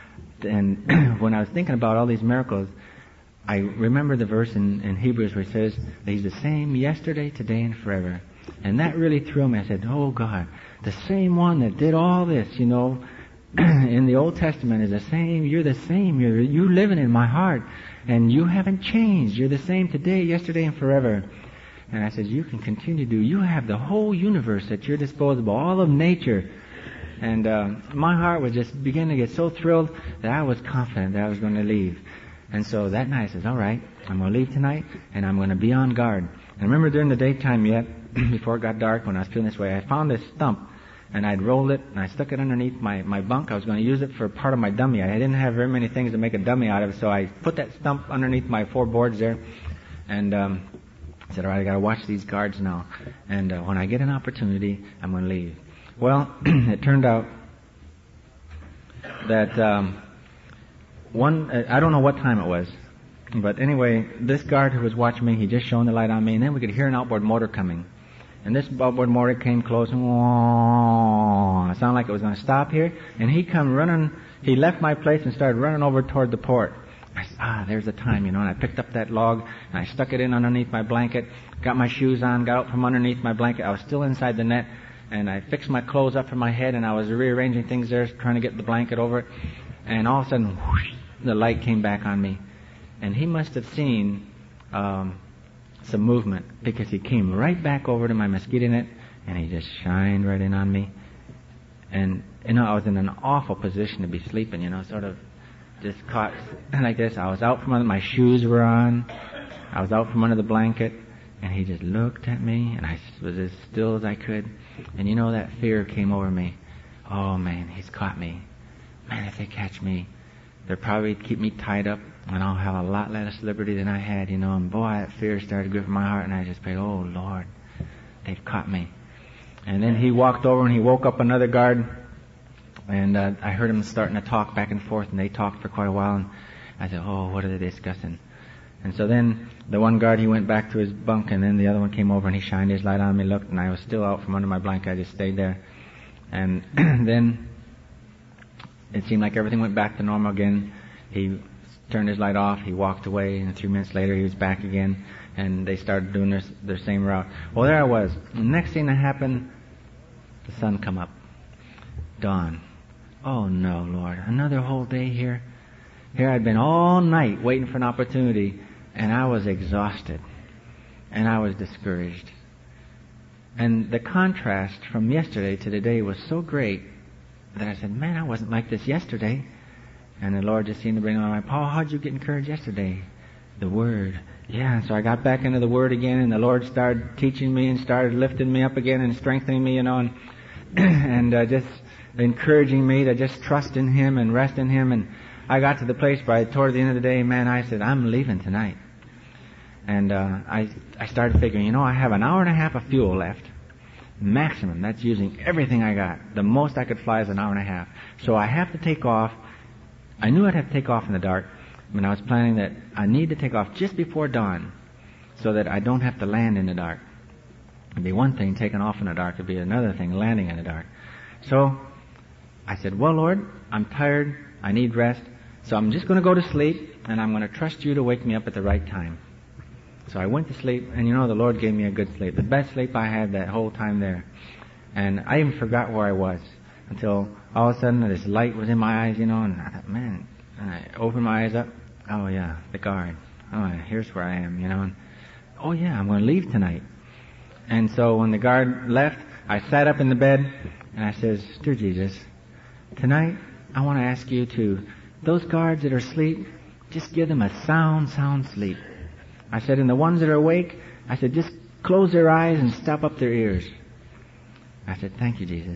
And when I was thinking about all these miracles, I remember the verse in, in Hebrews where it says that He's the same yesterday, today, and forever. And that really thrilled me. I said, oh God, the same one that did all this, you know, in the Old Testament is the same. You're the same. You're, you're living in my heart. And you haven't changed. You're the same today, yesterday, and forever. And I said, you can continue to do. You have the whole universe at your disposal, all of nature. And uh, my heart was just beginning to get so thrilled that I was confident that I was going to leave. And so that night I said, all right, I'm going to leave tonight, and I'm going to be on guard. And I remember during the daytime yet, before it got dark, when I was feeling this way, I found this stump, and I'd rolled it, and I stuck it underneath my, my bunk. I was going to use it for part of my dummy. I didn't have very many things to make a dummy out of, so I put that stump underneath my four boards there, and um, I said, all right, I got to watch these guards now. And uh, when I get an opportunity, I'm going to leave. Well, it turned out that um, one, uh, I don't know what time it was, but anyway, this guard who was watching me, he just shone the light on me, and then we could hear an outboard motor coming. And this outboard motor came close, and whoa, it sounded like it was going to stop here. And he come running, he left my place and started running over toward the port. I said, ah, there's the time, you know, and I picked up that log, and I stuck it in underneath my blanket, got my shoes on, got out from underneath my blanket. I was still inside the net, and I fixed my clothes up for my head, and I was rearranging things there, trying to get the blanket over it. And all of a sudden, whoosh, the light came back on me. And he must have seen um, some movement, because he came right back over to my mosquito net, and he just shined right in on me. And, you know, I was in an awful position to be sleeping, you know, sort of just caught like this. I was out from under, my shoes were on, I was out from under the blanket, and he just looked at me, and I was as still as I could. And you know, that fear came over me. Oh man, he's caught me. Man, if they catch me, they'll probably keep me tied up, and I'll have a lot less liberty than I had, you know. And boy, that fear started gripping my heart, and I just prayed, oh Lord, they've caught me. And then he walked over and he woke up another guard, and uh, I heard him starting to talk back and forth, and they talked for quite a while, and I said, oh, what are they discussing? And so then the one guard, he went back to his bunk, and then the other one came over and he shined his light on me, looked, and I was still out from under my blanket. I just stayed there. And then it seemed like everything went back to normal again. He turned his light off, he walked away, and three minutes later he was back again, and they started doing their, their same route. Well, there I was. The next thing that happened, the sun come up. Dawn. Oh no, Lord, another whole day here? Here I'd been all night waiting for an opportunity, and I was exhausted, and I was discouraged. And the contrast from yesterday to today was so great that I said, man, I wasn't like this yesterday. And the Lord just seemed to bring on my, Paul, how'd you get encouraged yesterday? The Word. Yeah, and so I got back into the Word again, and the Lord started teaching me and started lifting me up again and strengthening me, you know, and, and uh, just encouraging me to just trust in Him and rest in Him. And I got to the place where toward the end of the day, man, I said, I'm leaving tonight. And uh, I I started figuring, you know, I have an hour and a half of fuel left. Maximum. That's using everything I got. The most I could fly is an hour and a half. So I have to take off. I knew I'd have to take off in the dark, but I was planning that I need to take off just before dawn so that I don't have to land in the dark. It'd be one thing taking off in the dark. It'd be another thing landing in the dark. So I said, well, Lord, I'm tired. I need rest. So I'm just going to go to sleep, and I'm going to trust you to wake me up at the right time. So I went to sleep, and you know, the Lord gave me a good sleep. The best sleep I had that whole time there. And I even forgot where I was until all of a sudden this light was in my eyes, you know, and I thought, man, and I opened my eyes up. Oh, yeah, the guard. Oh, here's where I am, you know. And, oh, yeah, I'm going to leave tonight. And so when the guard left, I sat up in the bed, and I says, Dear Jesus, tonight I want to ask you to, those guards that are asleep, just give them a sound, sound sleep. I said, and the ones that are awake, I said, just close their eyes and stop up their ears. I said, thank you, Jesus.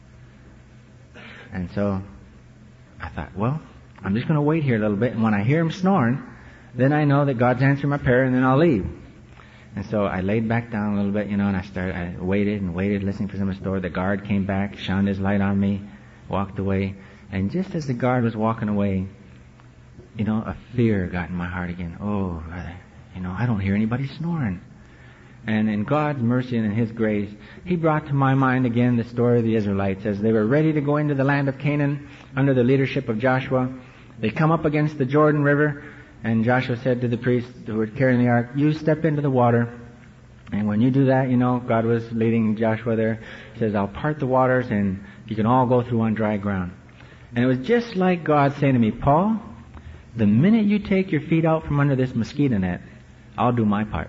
And so I thought, well, I'm just going to wait here a little bit, and when I hear him snoring, then I know that God's answered my prayer, and then I'll leave. And so I laid back down a little bit, you know, and I started, I waited and waited, listening for someone to store. The guard came back, shined his light on me, walked away. And just as the guard was walking away, you know, a fear got in my heart again. Oh, you know, I don't hear anybody snoring. And in God's mercy and in His grace, He brought to my mind again the story of the Israelites. As they were ready to go into the land of Canaan under the leadership of Joshua, they come up against the Jordan River, and Joshua said to the priests who were carrying the ark, you step into the water. And when you do that, you know, God was leading Joshua there. He says, I'll part the waters and you can all go through on dry ground. And it was just like God saying to me, Paul, the minute you take your feet out from under this mosquito net, I'll do my part.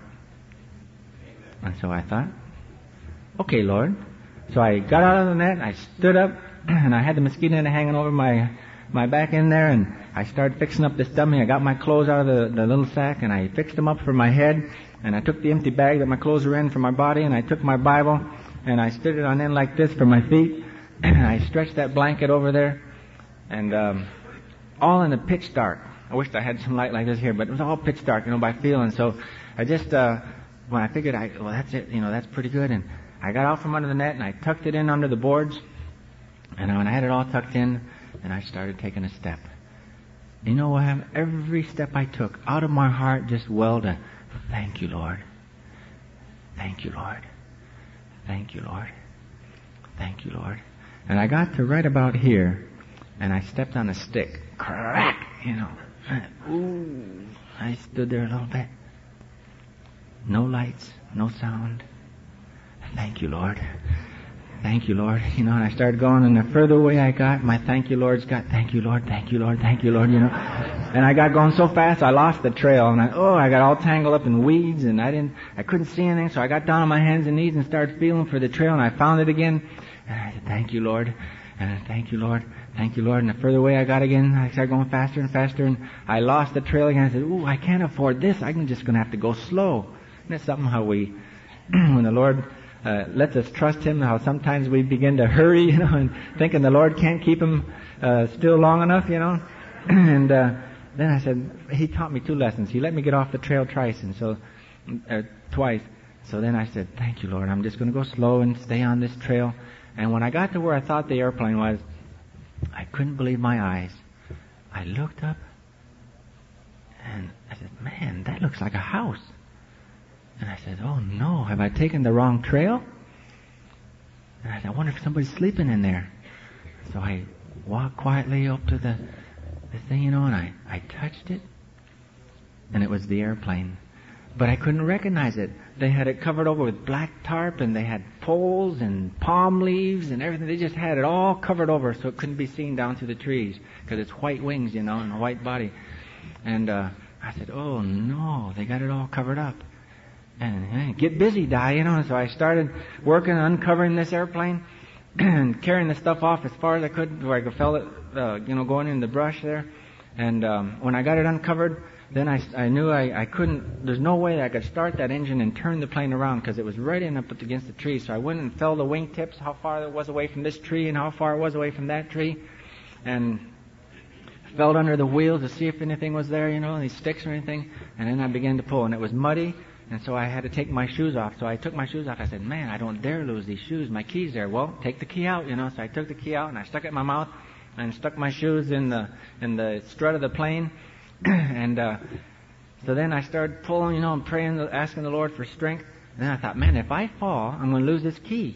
And so I thought, okay, Lord. So I got out of the net, I stood up, and I had the mosquito net hanging over my my back in there, and I started fixing up this dummy. I got my clothes out of the, the little sack, and I fixed them up for my head, and I took the empty bag that my clothes were in for my body, and I took my Bible, and I stood it on end like this for my feet, and I stretched that blanket over there, and um, all in the pitch dark. I wished I had some light like this here, but it was all pitch dark, you know, by feeling. So I just, uh, when I figured, I well, that's it, you know, that's pretty good, and I got out from under the net, and I tucked it in under the boards, and when I had it all tucked in, and I started taking a step. You know what happened? Every step I took, out of my heart just welled a, thank you, Lord. Thank you, Lord. Thank you, Lord. Thank you, Lord. And I got to right about here, and I stepped on a stick. Crack! You know. Ooh. I stood there a little bit. No lights, no sound. Thank you, Lord. Thank you, Lord. You know, and I started going, and the further away I got, my thank you, Lord's got, thank you, Lord, thank you, Lord, thank you, Lord, you know. And I got going so fast, I lost the trail, and I, oh, I got all tangled up in weeds, and I didn't, I couldn't see anything, so I got down on my hands and knees and started feeling for the trail, and I found it again. And I said, thank you, Lord. And I, thank you, Lord. Thank you, Lord. And the further away I got again, I started going faster and faster, and I lost the trail again. I said, ooh, I can't afford this. I'm just going to have to go slow. And it's something how we, when the Lord uh, lets us trust Him, how sometimes we begin to hurry, you know, and thinking the Lord can't keep Him uh, still long enough, you know. and uh, then I said, He taught me two lessons. He let me get off the trail twice, and so uh, twice. So then I said, thank you, Lord. I'm just going to go slow and stay on this trail. And when I got to where I thought the airplane was, I couldn't believe my eyes. I looked up, and I said, man, that looks like a house. And I said, oh no, have I taken the wrong trail? And I said, I wonder if somebody's sleeping in there. So I walked quietly up to the, the thing, you know, and I, I touched it, and it was the airplane. But I couldn't recognize it. They had it covered over with black tarp, and they had poles and palm leaves and everything. They just had it all covered over so it couldn't be seen down through the trees because it's white wings, you know, and a white body. And uh, I said, oh no, they got it all covered up. And hey, get busy, Di, you know. And so I started working, uncovering this airplane and carrying the stuff off as far as I could where I could feel it, uh, you know, going in the brush there. And um, when I got it uncovered, then I, I knew I, I couldn't, there's no way that I could start that engine and turn the plane around because it was right in up against the tree. So I went and felt the wingtips, how far it was away from this tree and how far it was away from that tree. And felt under the wheels to see if anything was there, you know, any sticks or anything. And then I began to pull, and it was muddy. And so I had to take my shoes off. So I took my shoes off. I said, man, I don't dare lose these shoes. My key's there. Well, take the key out, you know. So I took the key out, and I stuck it in my mouth and stuck my shoes in the in the strut of the plane. and uh, so then I started pulling, you know, and praying, asking the Lord for strength. And then I thought, man, if I fall, I'm going to lose this key.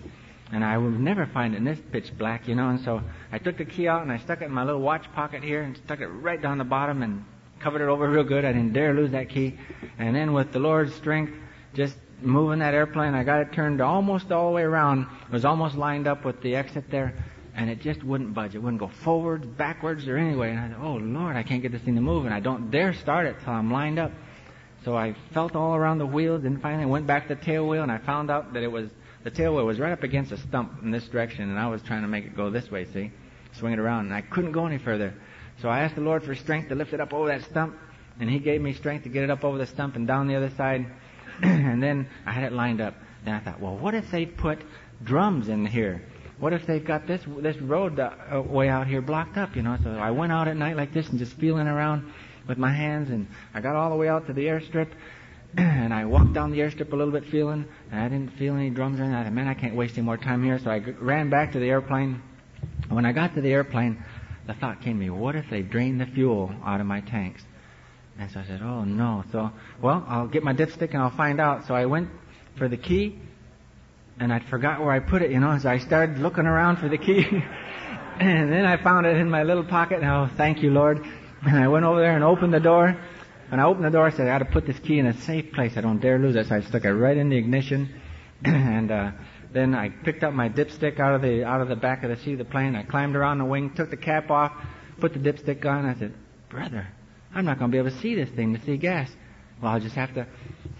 And I would never find it in this pitch black, you know. And so I took the key out and I stuck it in my little watch pocket here and stuck it right down the bottom and covered it over real good. I didn't dare lose that key. And then with the Lord's strength, just moving that airplane, I got it turned almost all the way around. It was almost lined up with the exit there. And it just wouldn't budge. It wouldn't go forwards, backwards, or anyway. And I thought, oh, Lord, I can't get this thing to move. And I don't dare start it till I'm lined up. So I felt all around the wheels, and finally went back to the tail wheel, and I found out that it was, the tail wheel was right up against a stump in this direction, and I was trying to make it go this way, see? Swing it around, and I couldn't go any further. So I asked the Lord for strength to lift it up over that stump, and He gave me strength to get it up over the stump and down the other side. And then I had it lined up. Then I thought, well, what if they put drums in here? What if they've got this this road uh, way out here blocked up, you know? So I went out at night like this and just feeling around with my hands, and I got all the way out to the airstrip, and I walked down the airstrip a little bit feeling, and I didn't feel any drums or anything. I thought, man, I can't waste any more time here. So I g- ran back to the airplane. When I got to the airplane, the thought came to me, what if they drained the fuel out of my tanks? And so I said, oh, no. So, well, I'll get my dipstick and I'll find out. So I went for the key, and I forgot where I put it, you know, so I started looking around for the key. And then I found it in my little pocket, and oh, thank you, Lord. And I went over there and opened the door. When I opened the door, I said, I got to put this key in a safe place. I don't dare lose it. So I stuck it right in the ignition. And uh, then I picked up my dipstick out of the out of the back of the seat of the plane. I climbed around the wing, took the cap off, put the dipstick on. I said, brother, I'm not going to be able to see this thing to see gas. Well, I'll just have to.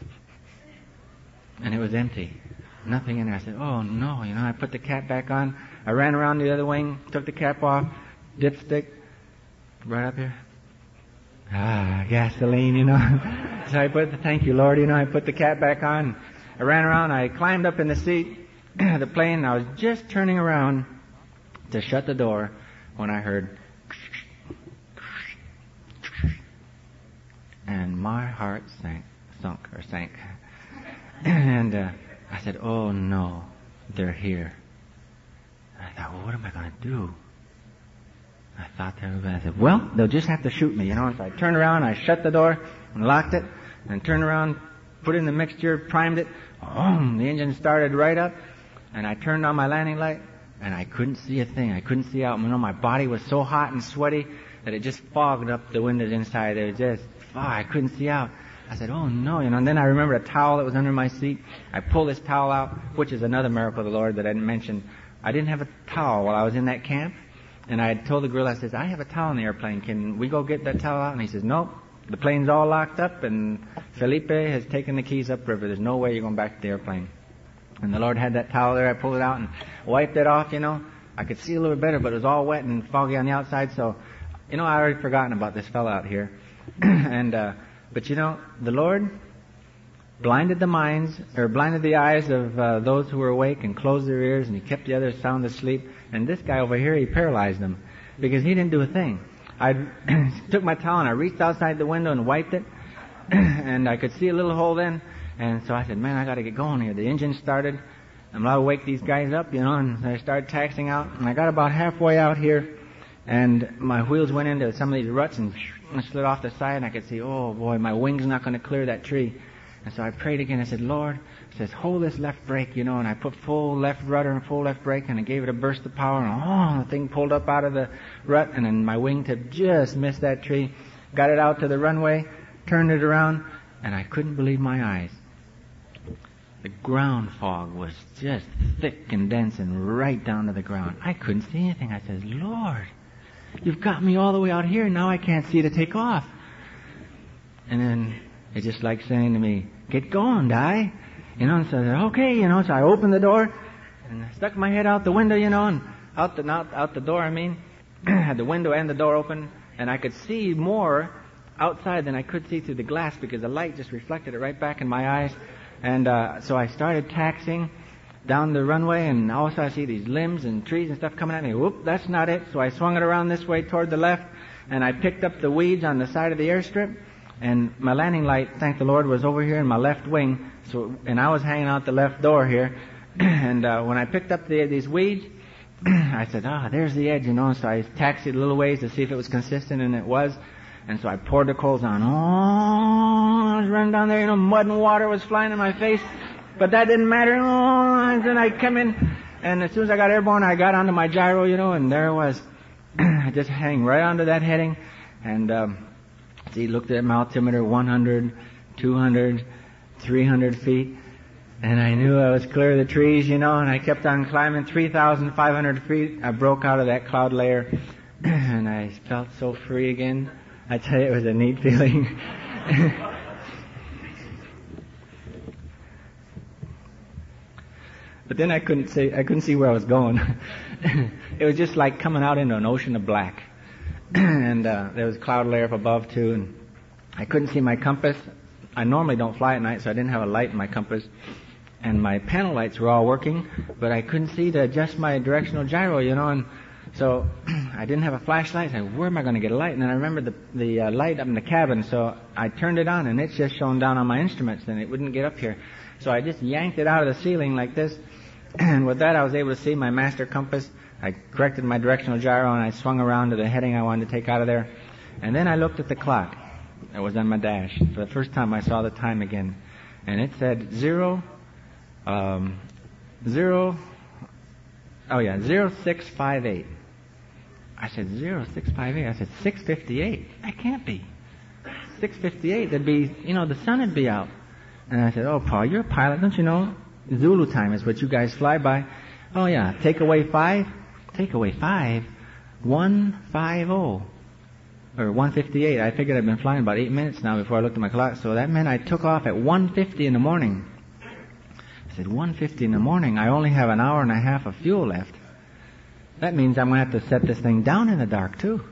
And it was empty. Nothing in there. I said, oh, no. You know, I put the cap back on. I ran around the other wing, took the cap off, dipstick, right up here. Ah, gasoline, you know. So I put the, thank you, Lord, you know, I put the cap back on. I ran around, I climbed up in the seat of the plane, and I was just turning around to shut the door when I heard, and my heart sank, sunk, or sank. And uh, I said, oh, no, they're here. And I thought, well, what am I going to do? I thought to everybody, I said, well, they'll just have to shoot me, you know. And so I turned around, I shut the door and locked it, and turned around, put in the mixture, primed it. Oh, the engine started right up, and I turned on my landing light, and I couldn't see a thing. I couldn't see out. You know, my body was so hot and sweaty that it just fogged up the windows inside. It was just, oh, I couldn't see out. I said, oh, no, you know. And then I remembered a towel that was under my seat. I pulled this towel out, which is another miracle of the Lord that I didn't mention. I didn't have a towel while I was in that camp. And I had told the girl, I said, I have a towel in the airplane. Can we go get that towel out? And he says, nope. The plane's all locked up, and Felipe has taken the keys upriver. There's no way you're going back to the airplane. And the Lord had that towel there. I pulled it out and wiped it off, you know. I could see a little bit better, but it was all wet and foggy on the outside. So, you know, I already forgotten about this fellow out here. and, uh, but you know, the Lord blinded the minds, or blinded the eyes of uh, those who were awake and closed their ears, and He kept the others sound asleep. And this guy over here, He paralyzed them because he didn't do a thing. I took my towel and I reached outside the window and wiped it, and I could see a little hole then. And so I said, man, I got to get going here. The engine started. I'm allowed to wake these guys up, you know, and I started taxiing out. And I got about halfway out here, and my wheels went into some of these ruts and slid off the side, and I could see, oh, boy, my wing's not going to clear that tree. And so I prayed again. I said, Lord, I says, hold this left brake, you know, and I put full left rudder and full left brake, and I gave it a burst of power, and oh, the thing pulled up out of the rut, and then my wingtip just missed that tree, got it out to the runway, turned it around, and I couldn't believe my eyes. The ground fog was just thick and dense and right down to the ground. I couldn't see anything. I said, Lord, you've got me all the way out here, and now I can't see to take off. And then it's just like saying to me, get going, Di. You know, and so I said, okay, you know, so I opened the door and I stuck my head out the window, you know, and out the, out, out the door, I mean, had the window and the door open, and I could see more outside than I could see through the glass because the light just reflected it right back in my eyes. And uh, so I started taxiing down the runway, and also I see these limbs and trees and stuff coming at me. Whoop, that's not it. So I swung it around this way toward the left, and I picked up the weeds on the side of the airstrip. And my landing light, thank the Lord, was over here in my left wing. So, and I was hanging out the left door here. and uh, when I picked up the, these weeds, I said, ah, there's the edge, you know. So I taxied a little ways to see if it was consistent, and it was. And so I poured the coals on. Oh, I was running down there, you know, mud and water was flying in my face. But that didn't matter. Oh, and then I come in, And as soon as I got airborne, I got onto my gyro, you know, and there it was. I just hang right onto that heading. And, um, see, looked at my altimeter, one hundred, two hundred, three hundred feet. And I knew I was clear of the trees, you know, and I kept on climbing three thousand five hundred feet. I broke out of that cloud layer, and I felt so free again. I tell you, it was a neat feeling. But then I couldn't see, I couldn't see where I was going. It was just like coming out into an ocean of black. And uh, there was a cloud layer up above, too, and I couldn't see my compass. I normally don't fly at night, so I didn't have a light in my compass. And my panel lights were all working, but I couldn't see to adjust my directional gyro, you know, and so I didn't have a flashlight. I said, where am I going to get a light? And then I remembered the, the uh, light up in the cabin, so I turned it on, and it's just shone down on my instruments, and it wouldn't get up here. So I just yanked it out of the ceiling like this, and with that I was able to see my master compass. I corrected my directional gyro, and I swung around to the heading I wanted to take out of there. And then I looked at the clock that was on my dash. For the first time I saw the time again, and it said zero... Um, zero, oh yeah, zero six five eight. I said zero six five eight. I said six fifty eight. That can't be. Six fifty eight. That'd be, you know, the sun would be out. And I said, oh, Paul, you're a pilot, don't you know? Zulu time is what you guys fly by. Oh yeah, take away five. Take away five. One five oh. Or one fifty-eight. I figured I'd been flying about eight minutes now before I looked at my clock. So that meant I took off at one fifty in the morning. I said, one fifty in the morning, I only have an hour and a half of fuel left. That means I'm going to have to set this thing down in the dark, too.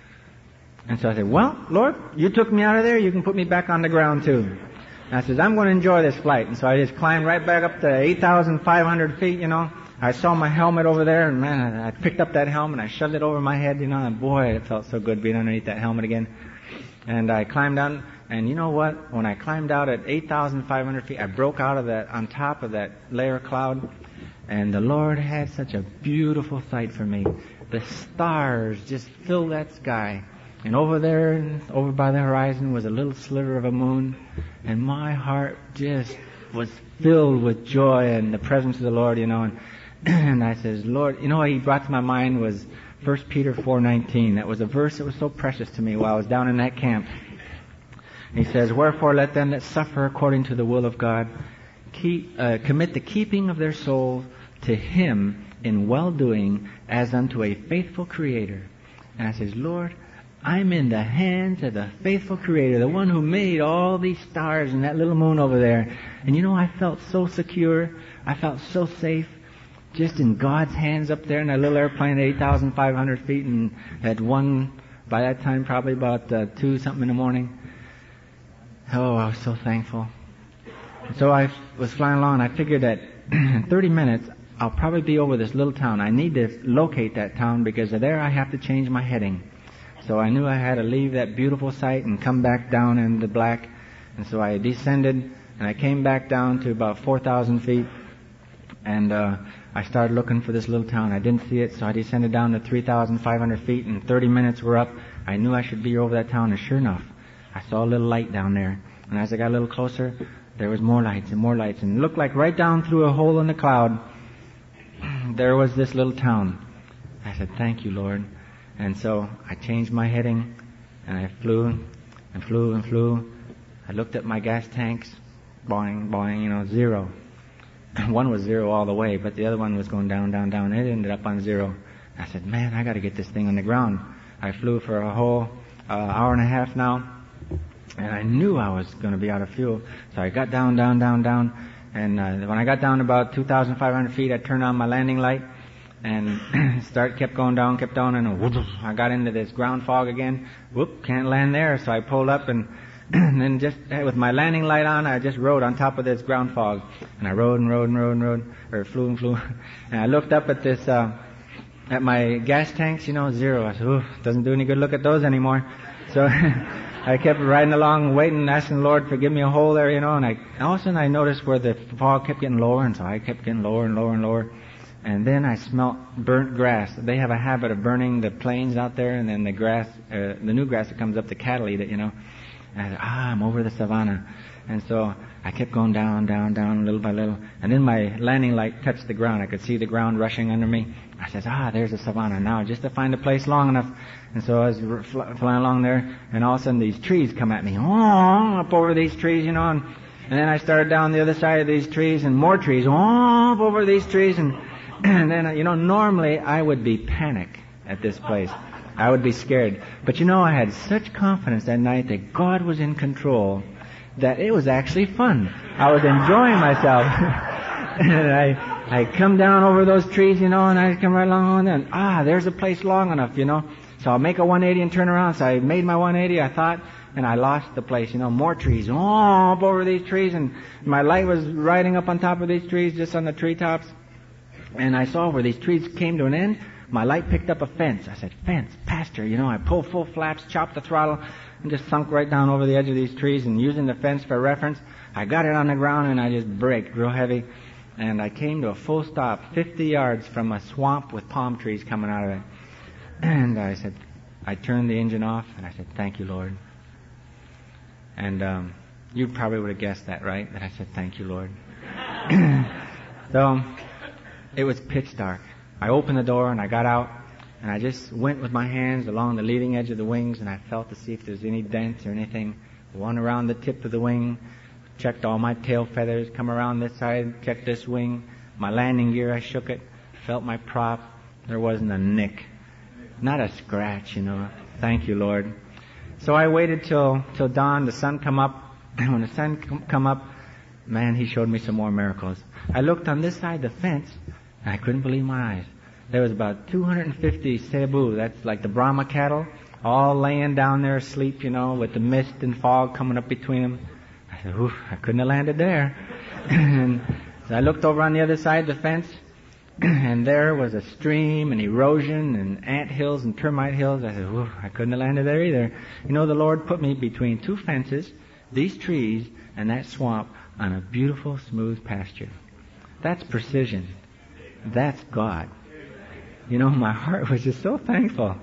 And so I said, well, Lord, you took me out of there, you can put me back on the ground, too. And I said, I'm going to enjoy this flight. And so I just climbed right back up to eight thousand five hundred feet, you know. I saw my helmet over there, and man, I picked up that helmet, I shoved it over my head, you know, and boy, it felt so good being underneath that helmet again. And I climbed down. And you know what? When I climbed out at eight thousand five hundred feet, I broke out of that, on top of that layer of cloud, and the Lord had such a beautiful sight for me. The stars just filled that sky. And over there, over by the horizon, was a little sliver of a moon, and my heart just was filled with joy and the presence of the Lord, you know. And, and I says, Lord, you know what he brought to my mind was First Peter four nineteen. That was a verse that was so precious to me while I was down in that camp. He says, wherefore let them that suffer according to the will of God keep, uh, commit the keeping of their souls to Him in well-doing as unto a faithful Creator. And I says, Lord, I'm in the hands of the faithful Creator, the one who made all these stars and that little moon over there. And you know, I felt so secure. I felt so safe just in God's hands up there in that little airplane at eight thousand five hundred feet, and at one, by that time probably about uh, two something in the morning. Oh, I was so thankful. So I was flying along, and I figured that in thirty minutes, I'll probably be over this little town. I need to locate that town because there I have to change my heading. So I knew I had to leave that beautiful site and come back down in the black. And so I descended, and I came back down to about four thousand feet, and uh, I started looking for this little town. I didn't see it, so I descended down to three thousand five hundred feet, and thirty minutes were up. I knew I should be over that town, and sure enough, I saw a little light down there. And as I got a little closer, there was more lights and more lights. And it looked like right down through a hole in the cloud, there was this little town. I said, thank you, Lord. And so I changed my heading, and I flew and flew and flew. I looked at my gas tanks, boing, boing, you know, zero. One was zero all the way, but the other one was going down, down, down. It ended up on zero. I said, man, I got to get this thing on the ground. I flew for a whole uh, hour and a half now. And I knew I was going to be out of fuel. So I got down, down, down, down. And uh, when I got down to about two thousand five hundred feet, I turned on my landing light and start kept going down, kept down. And whoop, I got into this ground fog again. Whoop, can't land there. So I pulled up and, and then just with my landing light on, I just rode on top of this ground fog. And I rode and rode and rode and rode, or flew and flew. And I looked up at this, uh, at my gas tanks, you know, zero. I said, ooh, doesn't do any good look at those anymore. So I kept riding along, waiting, asking the Lord to give me a hole there, you know, and I, all of a sudden I noticed where the fog kept getting lower, and so I kept getting lower and lower and lower. And then I smelt burnt grass. They have a habit of burning the plains out there, and then the grass, uh, the new grass that comes up, the cattle eat it, you know. And I said, ah, I'm over the savannah. And so I kept going down, down, down, little by little. And then my landing light touched the ground. I could see the ground rushing under me. I said, ah, there's the savannah now, just to find a place long enough. And so I was fl- flying along there, and all of a sudden these trees come at me. Oh, up over these trees, you know, and, and then I started down the other side of these trees, and more trees. Oh, up over these trees, and, and then, you know, normally I would be panicked at this place. I would be scared. But you know, I had such confidence that night that God was in control that it was actually fun. I was enjoying myself. And I I come down over those trees, you know, and I come right along and ah, there's a place long enough, you know. So I'll make a one eighty and turn around. So I made my one eighty, I thought, and I lost the place, you know, more trees. Oh, up over these trees, and my light was riding up on top of these trees, just on the treetops. And I saw where these trees came to an end, my light picked up a fence. I said, fence, pasture, you know, I pulled full flaps, chopped the throttle, and just sunk right down over the edge of these trees, and using the fence for reference, I got it on the ground and I just braked real heavy, and I came to a full stop fifty yards from a swamp with palm trees coming out of it. And I said, I turned the engine off and I said, thank you, Lord. And um, you probably would have guessed that, right? That I said, thank you, Lord. So it was pitch dark. I opened the door and I got out, and I just went with my hands along the leading edge of the wings, and I felt to see if there's any dents or anything. One around the tip of the wing, checked all my tail feathers, come around this side, checked this wing. My landing gear, I shook it, felt my prop. There wasn't a nick. Not a scratch, you know. Thank you, Lord. So I waited till till dawn, the sun come up. And when the sun come up, man, he showed me some more miracles. I looked on this side of the fence, and I couldn't believe my eyes. There was about two hundred fifty cebu, that's like the Brahma cattle, all laying down there asleep, you know, with the mist and fog coming up between them. I said, oof, I couldn't have landed there. And so I looked over on the other side of the fence, and there was a stream and erosion and ant hills and termite hills. I said, oof, I couldn't have landed there either. You know, the Lord put me between two fences, these trees, and that swamp on a beautiful, smooth pasture. That's precision. That's God. You know, my heart was just so thankful.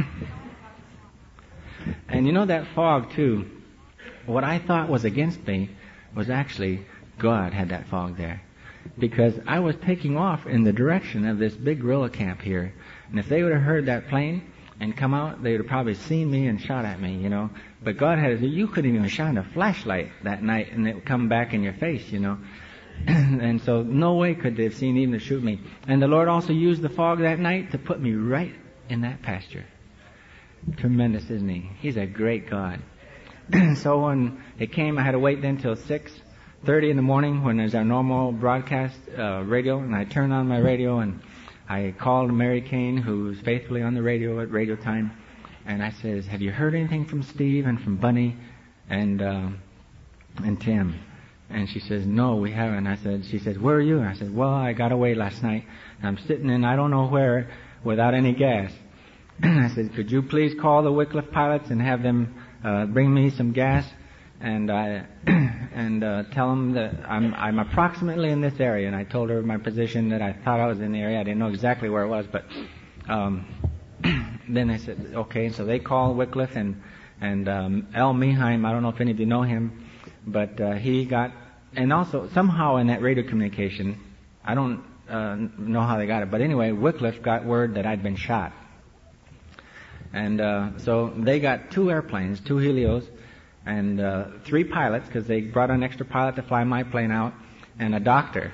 And you know, that fog too, what I thought was against me was actually God had that fog there. Because I was taking off in the direction of this big guerrilla camp here. And if they would have heard that plane and come out, they would have probably seen me and shot at me, you know. But God had, you couldn't even shine a flashlight that night and it would come back in your face, you know. And so no way could they have seen even to shoot me. And the Lord also used the fog that night to put me right in that pasture. Tremendous, isn't He? He's a great God. So when it came, I had to wait then till six thirty in the morning when there's our normal broadcast uh, radio. And I turned on my radio and I called Mary Kane, who's faithfully on the radio at radio time. And I says, have you heard anything from Steve and from Bunny and uh, and Tim? And she says, no, we haven't. I said, she says, where are you? And I said, well, I got away last night. And I'm sitting in I don't know where without any gas. And I said, could you please call the Wycliffe pilots and have them uh, bring me some gas? And I and uh, tell them that I'm I'm approximately in this area. And I told her my position, that I thought I was in the area. I didn't know exactly where it was, but um, then I said, okay. So they called Wycliffe and and um, Al Meheim. I don't know if any of you know him. But uh, he got, and also somehow in that radio communication, I don't uh, know how they got it, but anyway, Wycliffe got word that I'd been shot. And uh, so they got two airplanes, two Helios, and uh, three pilots, because they brought an extra pilot to fly my plane out, and a doctor.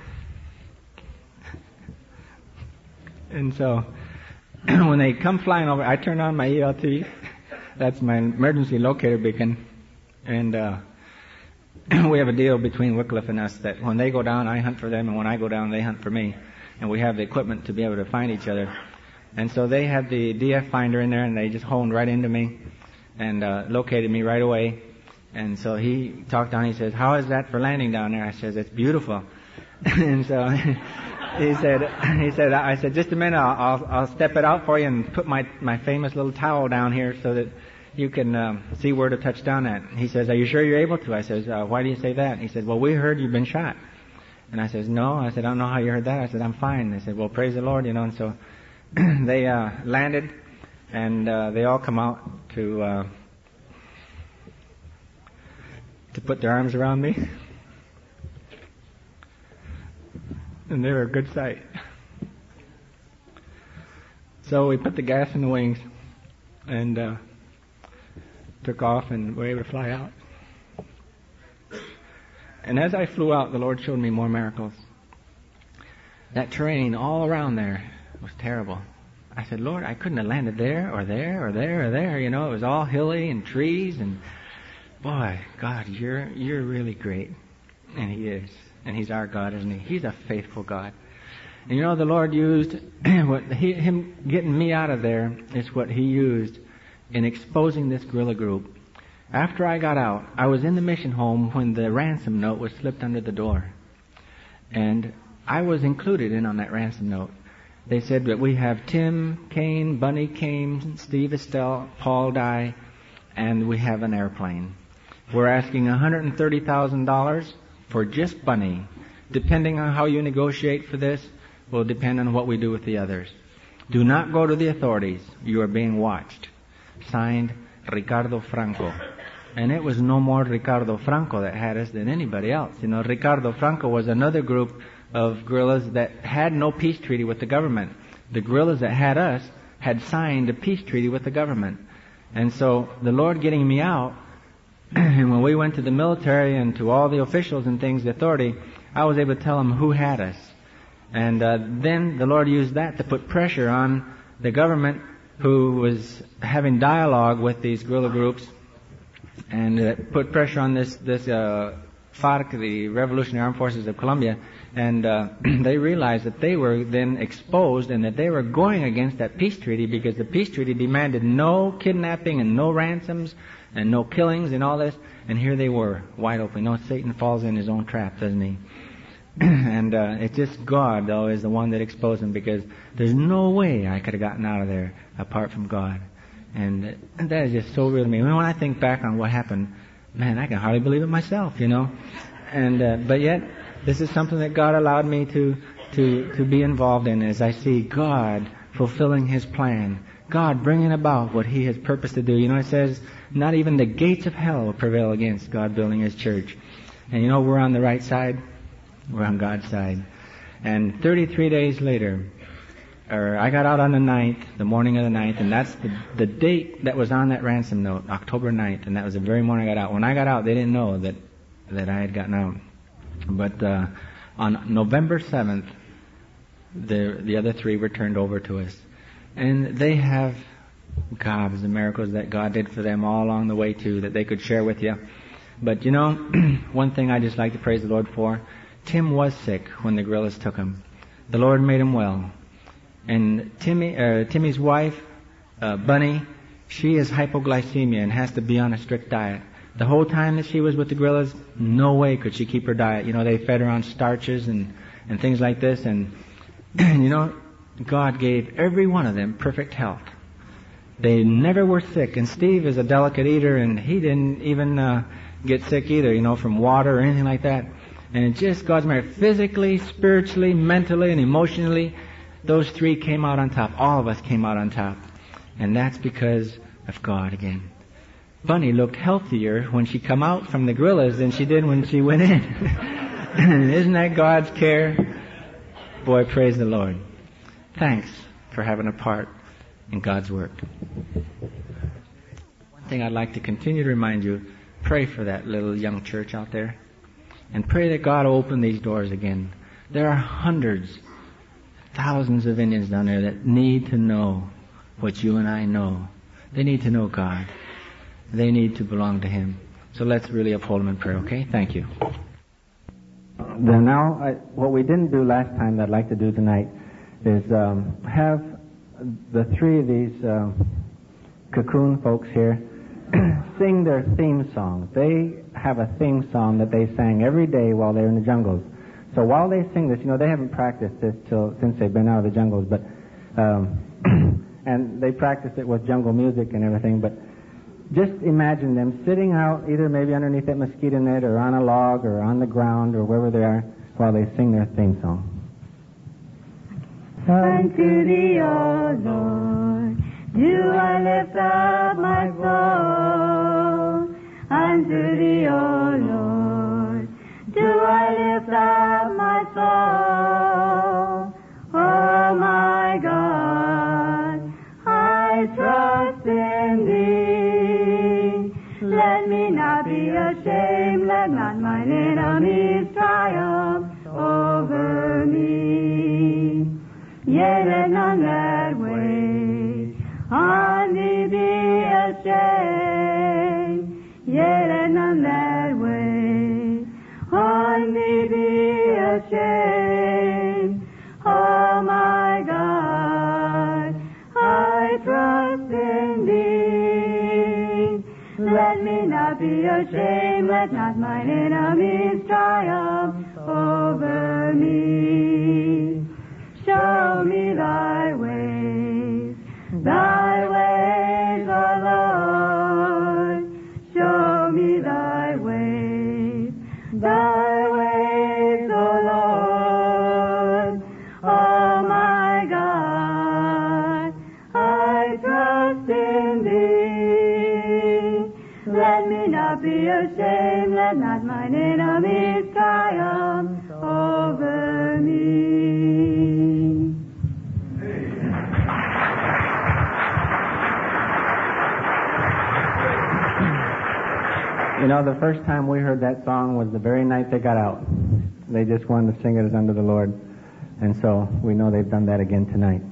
And so when they come flying over, I turned on my E L T, that's my emergency locator beacon, and uh, we have a deal between Wycliffe and us that when they go down, I hunt for them, and when I go down, they hunt for me. And we have the equipment to be able to find each other. And so they had the D F finder in there, and they just honed right into me and uh, located me right away. And so he talked down, he says, how is that for landing down there? I says, it's beautiful. And so he said, he said, I said, just a minute, I'll, I'll, I'll step it out for you and put my, my famous little towel down here so that you can um, see where to touch down at. He says, are you sure you're able to? I says, uh, why do you say that? He said, well, we heard you've been shot. And I says, no. I said, I don't know how you heard that. I said, I'm fine. They said, well, praise the Lord, you know. And so they uh, landed, and uh, they all come out to, uh, to put their arms around me. And they were a good sight. So we put the gas in the wings and uh, took off and were able to fly out. And as I flew out, the Lord showed me more miracles. That terrain all around there was terrible. I said, Lord, I couldn't have landed there or there or there or there. You know, it was all hilly and trees. And boy, God, you're you're really great. And He is. And He's our God, isn't He? He's a faithful God. And you know, the Lord used, what he, Him getting me out of there is what He used in exposing this guerrilla group. After I got out, I was in the mission home when the ransom note was slipped under the door. And I was included in on that ransom note. They said that we have Tim Kane, Bunny Kane, Steve Estelle, Paul Dye, and we have an airplane. We're asking one hundred thirty thousand dollars for just Bunny. Depending on how you negotiate for this, will depend on what we do with the others. Do not go to the authorities. You are being watched. Signed, Ricardo Franco. And it was no more Ricardo Franco that had us than anybody else. You know, Ricardo Franco was another group of guerrillas that had no peace treaty with the government. The guerrillas that had us had signed a peace treaty with the government. And so the Lord getting me out, and when we went to the military and to all the officials and things, the authority, I was able to tell them who had us. And uh, then the Lord used that to put pressure on the government, who was having dialogue with these guerrilla groups, and uh, put pressure on this this uh, FARC, the Revolutionary Armed Forces of Colombia, and uh, they realized that they were then exposed and that they were going against that peace treaty, because the peace treaty demanded no kidnapping and no ransoms and no killings and all this, and here they were, wide open. You know, Satan falls in his own trap, doesn't he? And uh, it's just God, though, is the one that exposed them, because there's no way I could have gotten out of there apart from God. And, and that is just so real to me. I mean, when I think back on what happened, man, I can hardly believe it myself, you know. And uh, but yet, this is something that God allowed me to to to be involved in, as I see God fulfilling His plan, God bringing about what He has purposed to do. You know, it says, not even the gates of hell will prevail against God building His church. And you know, we're on the right side. We're on God's side. And thirty-three days later, or I got out on the ninth, the morning of the ninth, and that's the, the date that was on that ransom note, October ninth, and that was the very morning I got out. When I got out, they didn't know that that I had gotten out. But uh, on November seventh, the the other three were turned over to us. And they have gobs of miracles that God did for them all along the way, too, that they could share with you. But, you know, one thing I just like to praise the Lord for, Tim was sick when the guerrillas took him. The Lord made him well. And Timmy, uh, Timmy's wife, uh, Bunny, she is hypoglycemia and has to be on a strict diet. The whole time that she was with the guerrillas, no way could she keep her diet. You know, they fed her on starches and, and things like this. And, you know, God gave every one of them perfect health. They never were sick. And Steve is a delicate eater, and he didn't even uh, get sick either, you know, from water or anything like that. And it just, God's merit, physically, spiritually, mentally, and emotionally, those three came out on top. All of us came out on top. And that's because of God again. Bunny looked healthier when she come out from the guerrillas than she did when she went in. Isn't that God's care? Boy, praise the Lord. Thanks for having a part in God's work. One thing I'd like to continue to remind you, pray for that little young church out there. And pray that God will open these doors again. There are hundreds, thousands of Indians down there that need to know what you and I know. They need to know God. They need to belong to Him. So let's really uphold them in prayer, okay? Thank you. Then now, I, what we didn't do last time that I'd like to do tonight is um, have the three of these uh, cocoon folks here sing their theme song. They have a theme song that they sang every day while they're in the jungles. So while they sing this, you know, they haven't practiced this till since they've been out of the jungles, but um, and they practiced it with jungle music and everything, but just imagine them sitting out either maybe underneath that mosquito net or on a log or on the ground or wherever they are while they sing their theme song. Unto thee, O Lord, do I lift up my soul. I unto thee, O Lord, do I lift up my soul. Oh my God, I trust in thee. Let me not be ashamed, let not mine enemies triumph over me. Yea, let none that wait on thee be ashamed. Yea, let none that wait on thee be ashamed. Oh my God, I trust in thee. Let me not be ashamed, let not mine enemies triumph over me. Show me thy ways, thy ways, O Lord. Show me thy ways, thy ways, O Lord. Oh my God, I trust in thee. Let me not be ashamed, let not mine enemies triumph over me. You know, the first time we heard that song was the very night they got out. They just wanted to sing it as unto the Lord. And so we know they've done that again tonight.